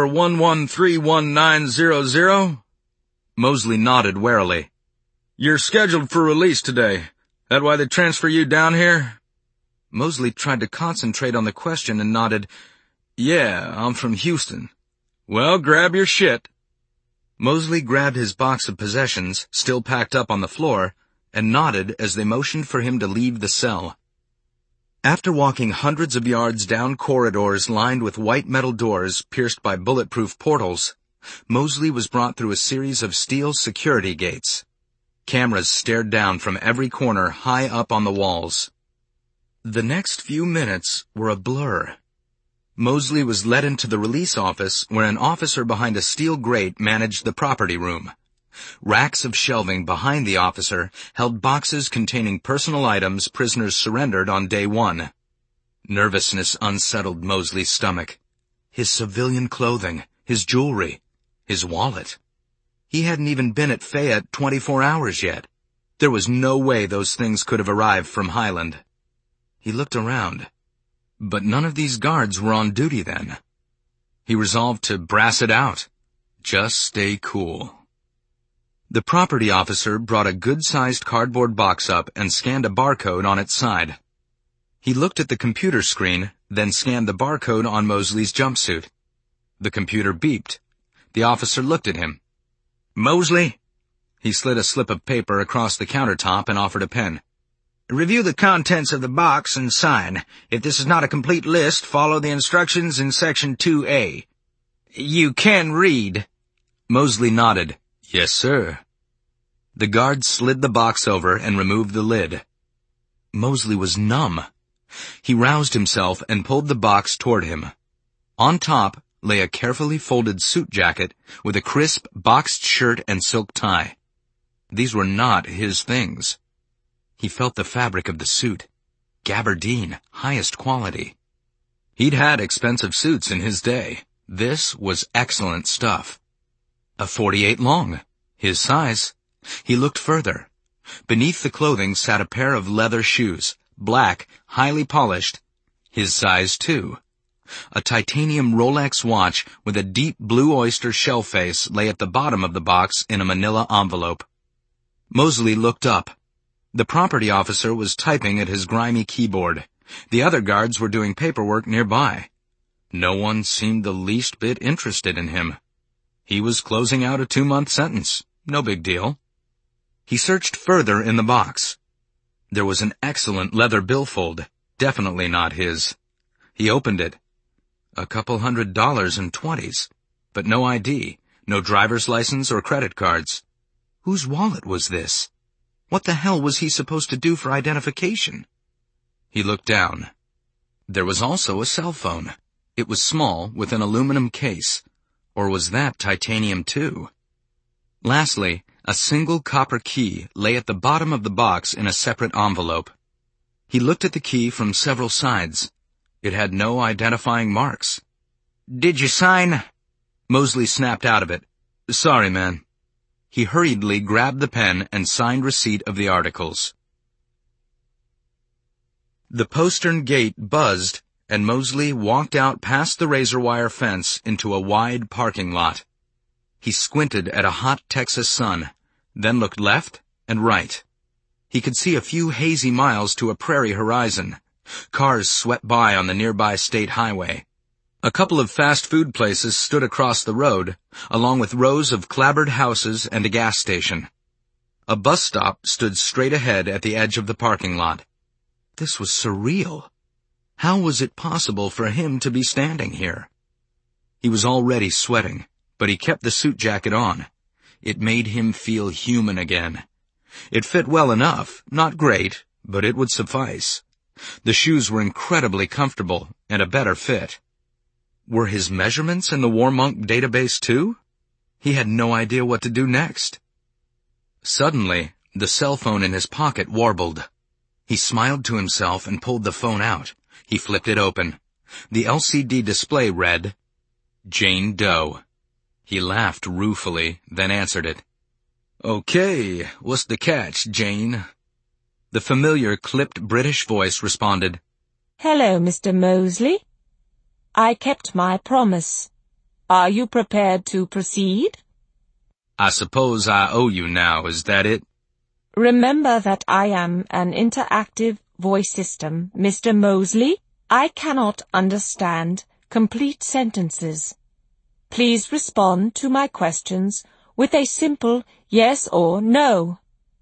11311900. Mosley nodded warily. "You're scheduled for release today. That why they transfer you down here?" Mosley tried to concentrate on the question and nodded. "Yeah, I'm from Houston." "Well, grab your shit." Mosley grabbed his box of possessions, still packed up on the floor, and nodded as they motioned for him to leave the cell. After walking hundreds of yards down corridors lined with white metal doors pierced by bulletproof portals, Mosley was brought through a series of steel security gates. Cameras stared down from every corner high up on the walls. The next few minutes were a blur. Mosley was led into the release office where an officer behind a steel grate managed the property room. Racks of shelving behind the officer held boxes containing personal items prisoners surrendered on day 1. Nervousness unsettled Mosley's stomach. His civilian clothing, his jewelry, his wallet. He hadn't even been at Fayette 24 hours yet. There was no way those things could have arrived from Highland. He looked around, but none of these guards were on duty then. He resolved to brass it out. Just stay cool. The property officer brought a good-sized cardboard box up and scanned a barcode on its side. He looked at the computer screen, then scanned the barcode on Mosley's jumpsuit. The computer beeped. The officer looked at him. "Mosley?" He slid a slip of paper across the countertop and offered a pen. "Review the contents of the box and sign. If this is not a complete list, follow the instructions in Section 2A. You can read." Mosley nodded. "Yes, sir." The guard slid the box over and removed the lid. Mosley was numb. He roused himself and pulled the box toward him. On top lay a carefully folded suit jacket with a crisp, boxed shirt and silk tie. These were not his things. He felt the fabric of the suit. Gabardine, highest quality. He'd had expensive suits in his day. This was excellent stuff. A 48 long, his size. He looked further. Beneath the clothing sat a pair of leather shoes, black, highly polished, his size too. A titanium Rolex watch with a deep blue oyster shell face lay at the bottom of the box in a manila envelope. Mosley looked up. The property officer was typing at his grimy keyboard. The other guards were doing paperwork nearby. No one seemed the least bit interested in him. He was closing out a 2-month sentence. No big deal. He searched further in the box. There was an excellent leather billfold, definitely not his. He opened it. A couple $100 in 20s, but no ID, no driver's license or credit cards. Whose wallet was this? What the hell was he supposed to do for identification? He looked down. There was also a cell phone. It was small, with an aluminum case. Or was that titanium too? Lastly, a single copper key lay at the bottom of the box in a separate envelope. He looked at the key from several sides. It had no identifying marks. "Did you sign?" Mosley snapped out of it. "Sorry, man." He hurriedly grabbed the pen and signed receipt of the articles. The postern gate buzzed, and Mosley walked out past the razor wire fence into a wide parking lot. He squinted at a hot Texas sun, then looked left and right. He could see a few hazy miles to a prairie horizon. Cars swept by on the nearby state highway. A couple of fast food places stood across the road, along with rows of clapboard houses and a gas station. A bus stop stood straight ahead at the edge of the parking lot. This was surreal. How was it possible for him to be standing here? He was already sweating, but he kept the suit jacket on. It made him feel human again. It fit well enough, not great, but it would suffice. The shoes were incredibly comfortable and a better fit. Were his measurements in the Warmonk database too? He had no idea what to do next. Suddenly, the cell phone in his pocket warbled. He smiled to himself and pulled the phone out. He flipped it open. The LCD display read, Jane Doe. He laughed ruefully, then answered it. "Okay, what's the catch, Jane?" The familiar, clipped British voice responded, "Hello, Mr. Mosley. I kept my promise. Are you prepared to proceed?" "I suppose I owe you now, is that it?" "Remember that I am an interactive voice system, Mr. Mosley. I cannot understand complete sentences. Please respond to my questions with a simple yes or no."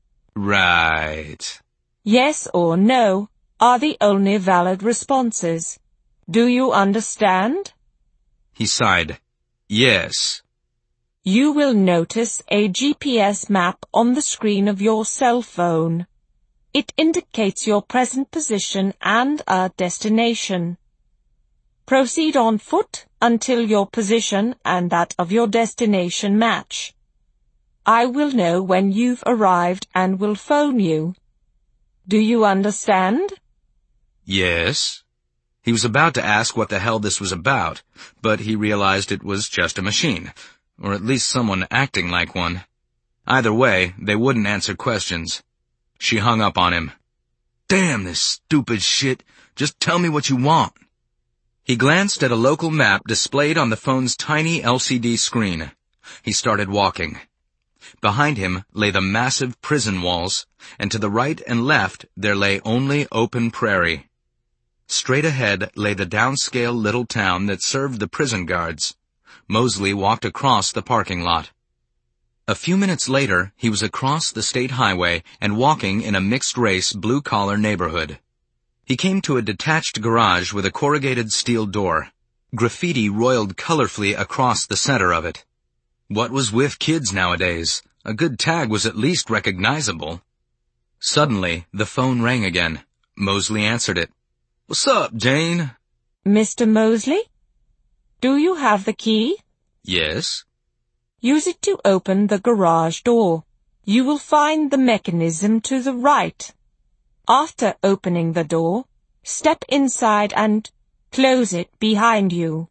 "Right." Yes or no are the only valid responses. Do you understand? He sighed. "Yes." You will notice a GPS map on the screen of your cell phone. It indicates your present position and a destination. Proceed on foot until your position and that of your destination match. I will know when you've arrived and will phone you. Do you understand? "Yes." He was about to ask what the hell this was about, but he realized it was just a machine. or at least someone acting like one. Either way, they wouldn't answer questions. She hung up on him. "Damn this stupid shit. Just tell me what you want." He glanced at a local map displayed on the phone's tiny LCD screen. He started walking. Behind him lay the massive prison walls, and to the right and left there lay only open prairie. Straight ahead lay the downscale little town that served the prison guards. Mosley walked across the parking lot. A few minutes later, he was across the state highway and walking in a mixed-race, blue-collar neighborhood. He came to a detached garage with a corrugated steel door. Graffiti roiled colorfully across the center of it. What was with kids nowadays? A good tag was at least recognizable. Suddenly, the phone rang again. Mosley answered it. "What's up, Jane?" Mr. Mosley? Do you have the key? "Yes." Use it to open the garage door. You will find the mechanism to the right. After opening the door, step inside and close it behind you.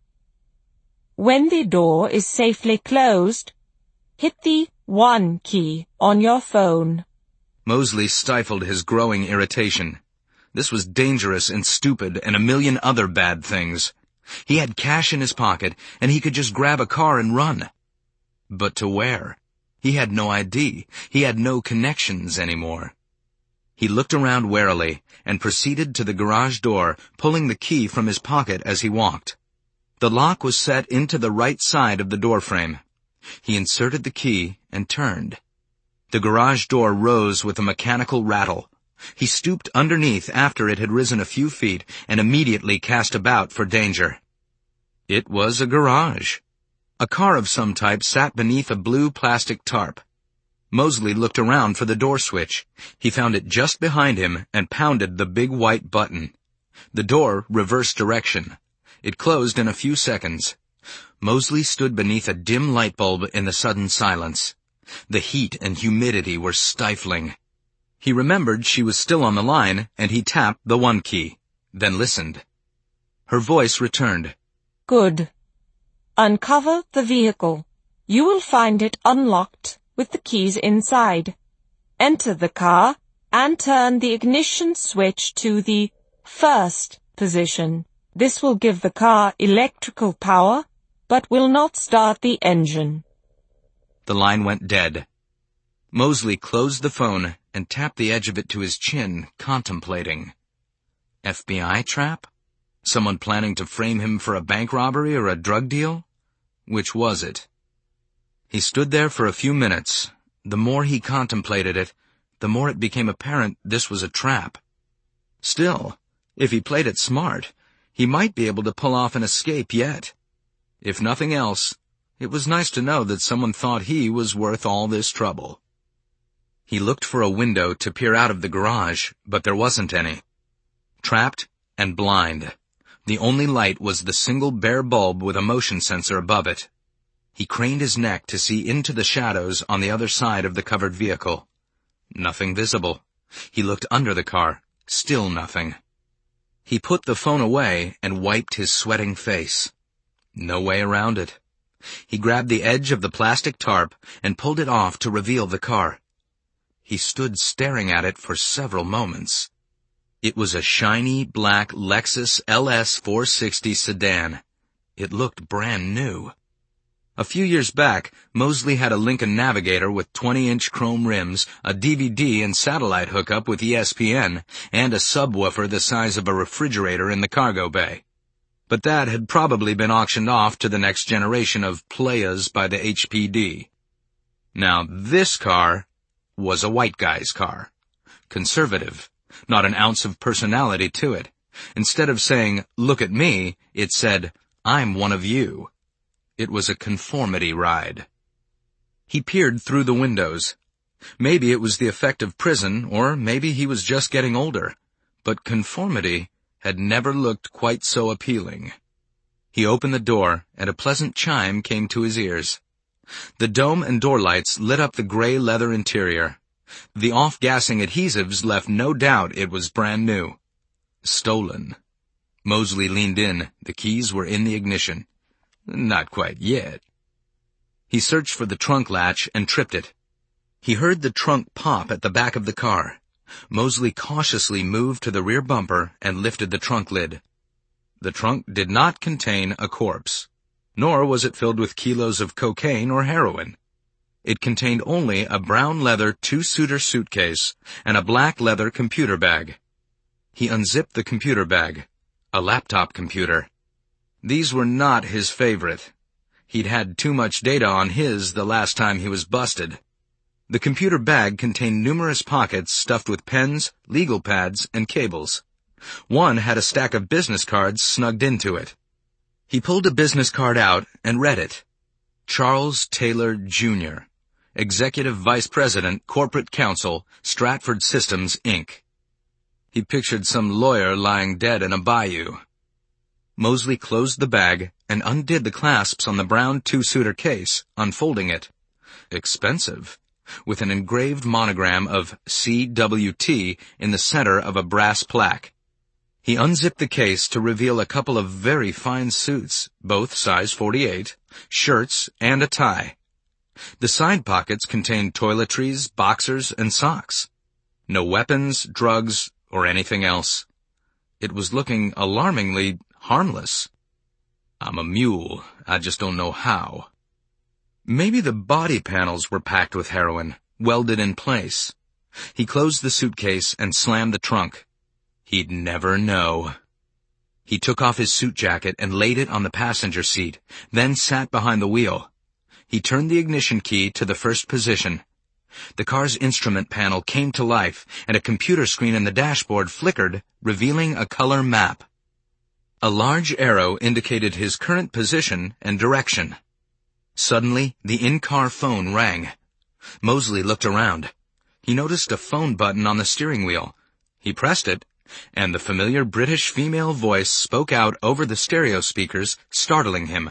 When the door is safely closed, hit the 1 key on your phone. Mosley stifled his growing irritation. This was dangerous and stupid and a million other bad things. He had cash in his pocket, and he could just grab a car and run. But to where? He had no ID. He had no connections anymore. He looked around warily and proceeded to the garage door, pulling the key from his pocket as he walked. The lock was set into the right side of the doorframe. He inserted the key and turned. The garage door rose with a mechanical rattle. He stooped underneath after it had risen a few feet and immediately cast about for danger. It was a garage. A car of some type sat beneath a blue plastic tarp. Mosley looked around for the door switch. He found it just behind him and pounded the big white button. The door reversed direction. It closed in a few seconds. Mosley stood beneath a dim light bulb in the sudden silence. The heat and humidity were stifling. He remembered she was still on the line, and he tapped the 1 key, then listened. Her voice returned. Good. Uncover the vehicle. You will find it unlocked with the keys inside. Enter the car and turn the ignition switch to the first position. This will give the car electrical power, but will not start the engine. The line went dead. Mosley closed the phone and tapped the edge of it to his chin, contemplating. FBI trap? Someone planning to frame him for a bank robbery or a drug deal? Which was it? He stood there for a few minutes. The more he contemplated it, the more it became apparent this was a trap. Still, if he played it smart, he might be able to pull off an escape yet. If nothing else, it was nice to know that someone thought he was worth all this trouble. He looked for a window to peer out of the garage, but there wasn't any. Trapped and blind. The only light was the single bare bulb with a motion sensor above it. He craned his neck to see into the shadows on the other side of the covered vehicle. Nothing visible. He looked under the car. Still nothing. He put the phone away and wiped his sweating face. No way around it. He grabbed the edge of the plastic tarp and pulled it off to reveal the car. He stood staring at it for several moments. It was a shiny, black Lexus LS 460 sedan. It looked brand new. A few years back, Mosley had a Lincoln Navigator with 20-inch chrome rims, a DVD and satellite hookup with ESPN, and a subwoofer the size of a refrigerator in the cargo bay. But that had probably been auctioned off to the next generation of playas by the HPD. Now this car was a white guy's car. Conservative. Not an ounce of personality to it. Instead of saying, "Look at me," it said, "I'm one of you." It was a conformity ride. He peered through the windows. Maybe it was the effect of prison, or maybe he was just getting older. But conformity had never looked quite so appealing. He opened the door, and a pleasant chime came to his ears. The dome and door lights lit up the gray leather interior. The off-gassing adhesives left no doubt it was brand new. Stolen. Mosley leaned in. The keys were in the ignition. Not quite yet. He searched for the trunk latch and tripped it. He heard the trunk pop at the back of the car. Mosley cautiously moved to the rear bumper and lifted the trunk lid. The trunk did not contain a corpse, nor was it filled with kilos of cocaine or heroin. It contained only a brown leather two-seater suitcase and a black leather computer bag. He unzipped the computer bag, a laptop computer. These were not his favorite. He'd had too much data on his the last time he was busted. The computer bag contained numerous pockets stuffed with pens, legal pads, and cables. One had a stack of business cards snugged into it. He pulled a business card out and read it. Charles Taylor, Jr., Executive Vice President, Corporate Counsel, Stratford Systems, Inc. He pictured some lawyer lying dead in a bayou. Mosley closed the bag and undid the clasps on the brown two-seater case, unfolding it. Expensive, with an engraved monogram of CWT in the center of a brass plaque. He unzipped the case to reveal a couple of very fine suits, both size 48, shirts, and a tie. The side pockets contained toiletries, boxers, and socks. No weapons, drugs, or anything else. It was looking alarmingly harmless. I'm a mule. I just don't know how. Maybe the body panels were packed with heroin, welded in place. He closed the suitcase and slammed the trunk. He'd never know. He took off his suit jacket and laid it on the passenger seat, then sat behind the wheel. He turned the ignition key to the first position. The car's instrument panel came to life, and a computer screen in the dashboard flickered, revealing a color map. A large arrow indicated his current position and direction. Suddenly, the in-car phone rang. Mosley looked around. He noticed a phone button on the steering wheel. He pressed it, and the familiar British female voice spoke out over the stereo speakers, startling him.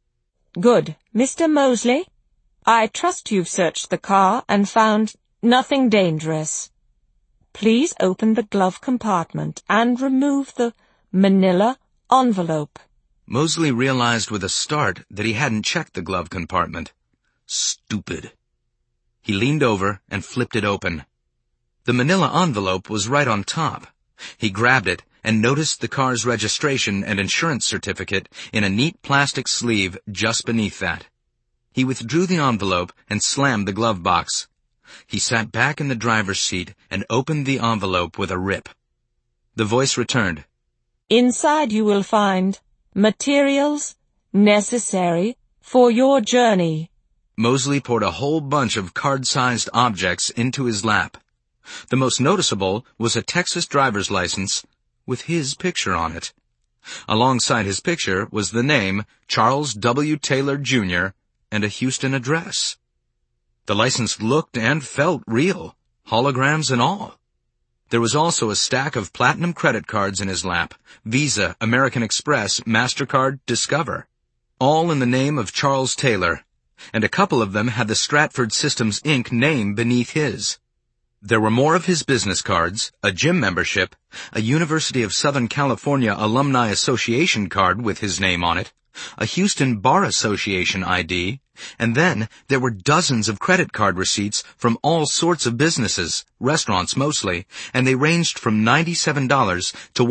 Good, Mr. Mosley. I trust you've searched the car and found nothing dangerous. Please open the glove compartment and remove the manila envelope. Mosley realized with a start that he hadn't checked the glove compartment. Stupid. He leaned over and flipped it open. The manila envelope was right on top. He grabbed it and noticed the car's registration and insurance certificate in a neat plastic sleeve just beneath that. He withdrew the envelope and slammed the glove box. He sat back in the driver's seat and opened the envelope with a rip. The voice returned. Inside you will find materials necessary for your journey. Mosley poured a whole bunch of card-sized objects into his lap. The most noticeable was a Texas driver's license with his picture on it. Alongside his picture was the name Charles W. Taylor, Jr., and a Houston address. The license looked and felt real, holograms and all. There was also a stack of platinum credit cards in his lap, Visa, American Express, MasterCard, Discover, all in the name of Charles Taylor, and a couple of them had the Stratford Systems, Inc. name beneath his. There were more of his business cards, a gym membership, a University of Southern California Alumni Association card with his name on it, a Houston Bar Association ID, and then there were dozens of credit card receipts from all sorts of businesses, restaurants mostly, and they ranged from $97 to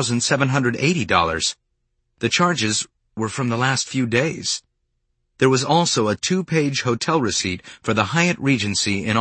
$1,780. The charges were from the last few days. There was also a 2-page hotel receipt for the Hyatt Regency in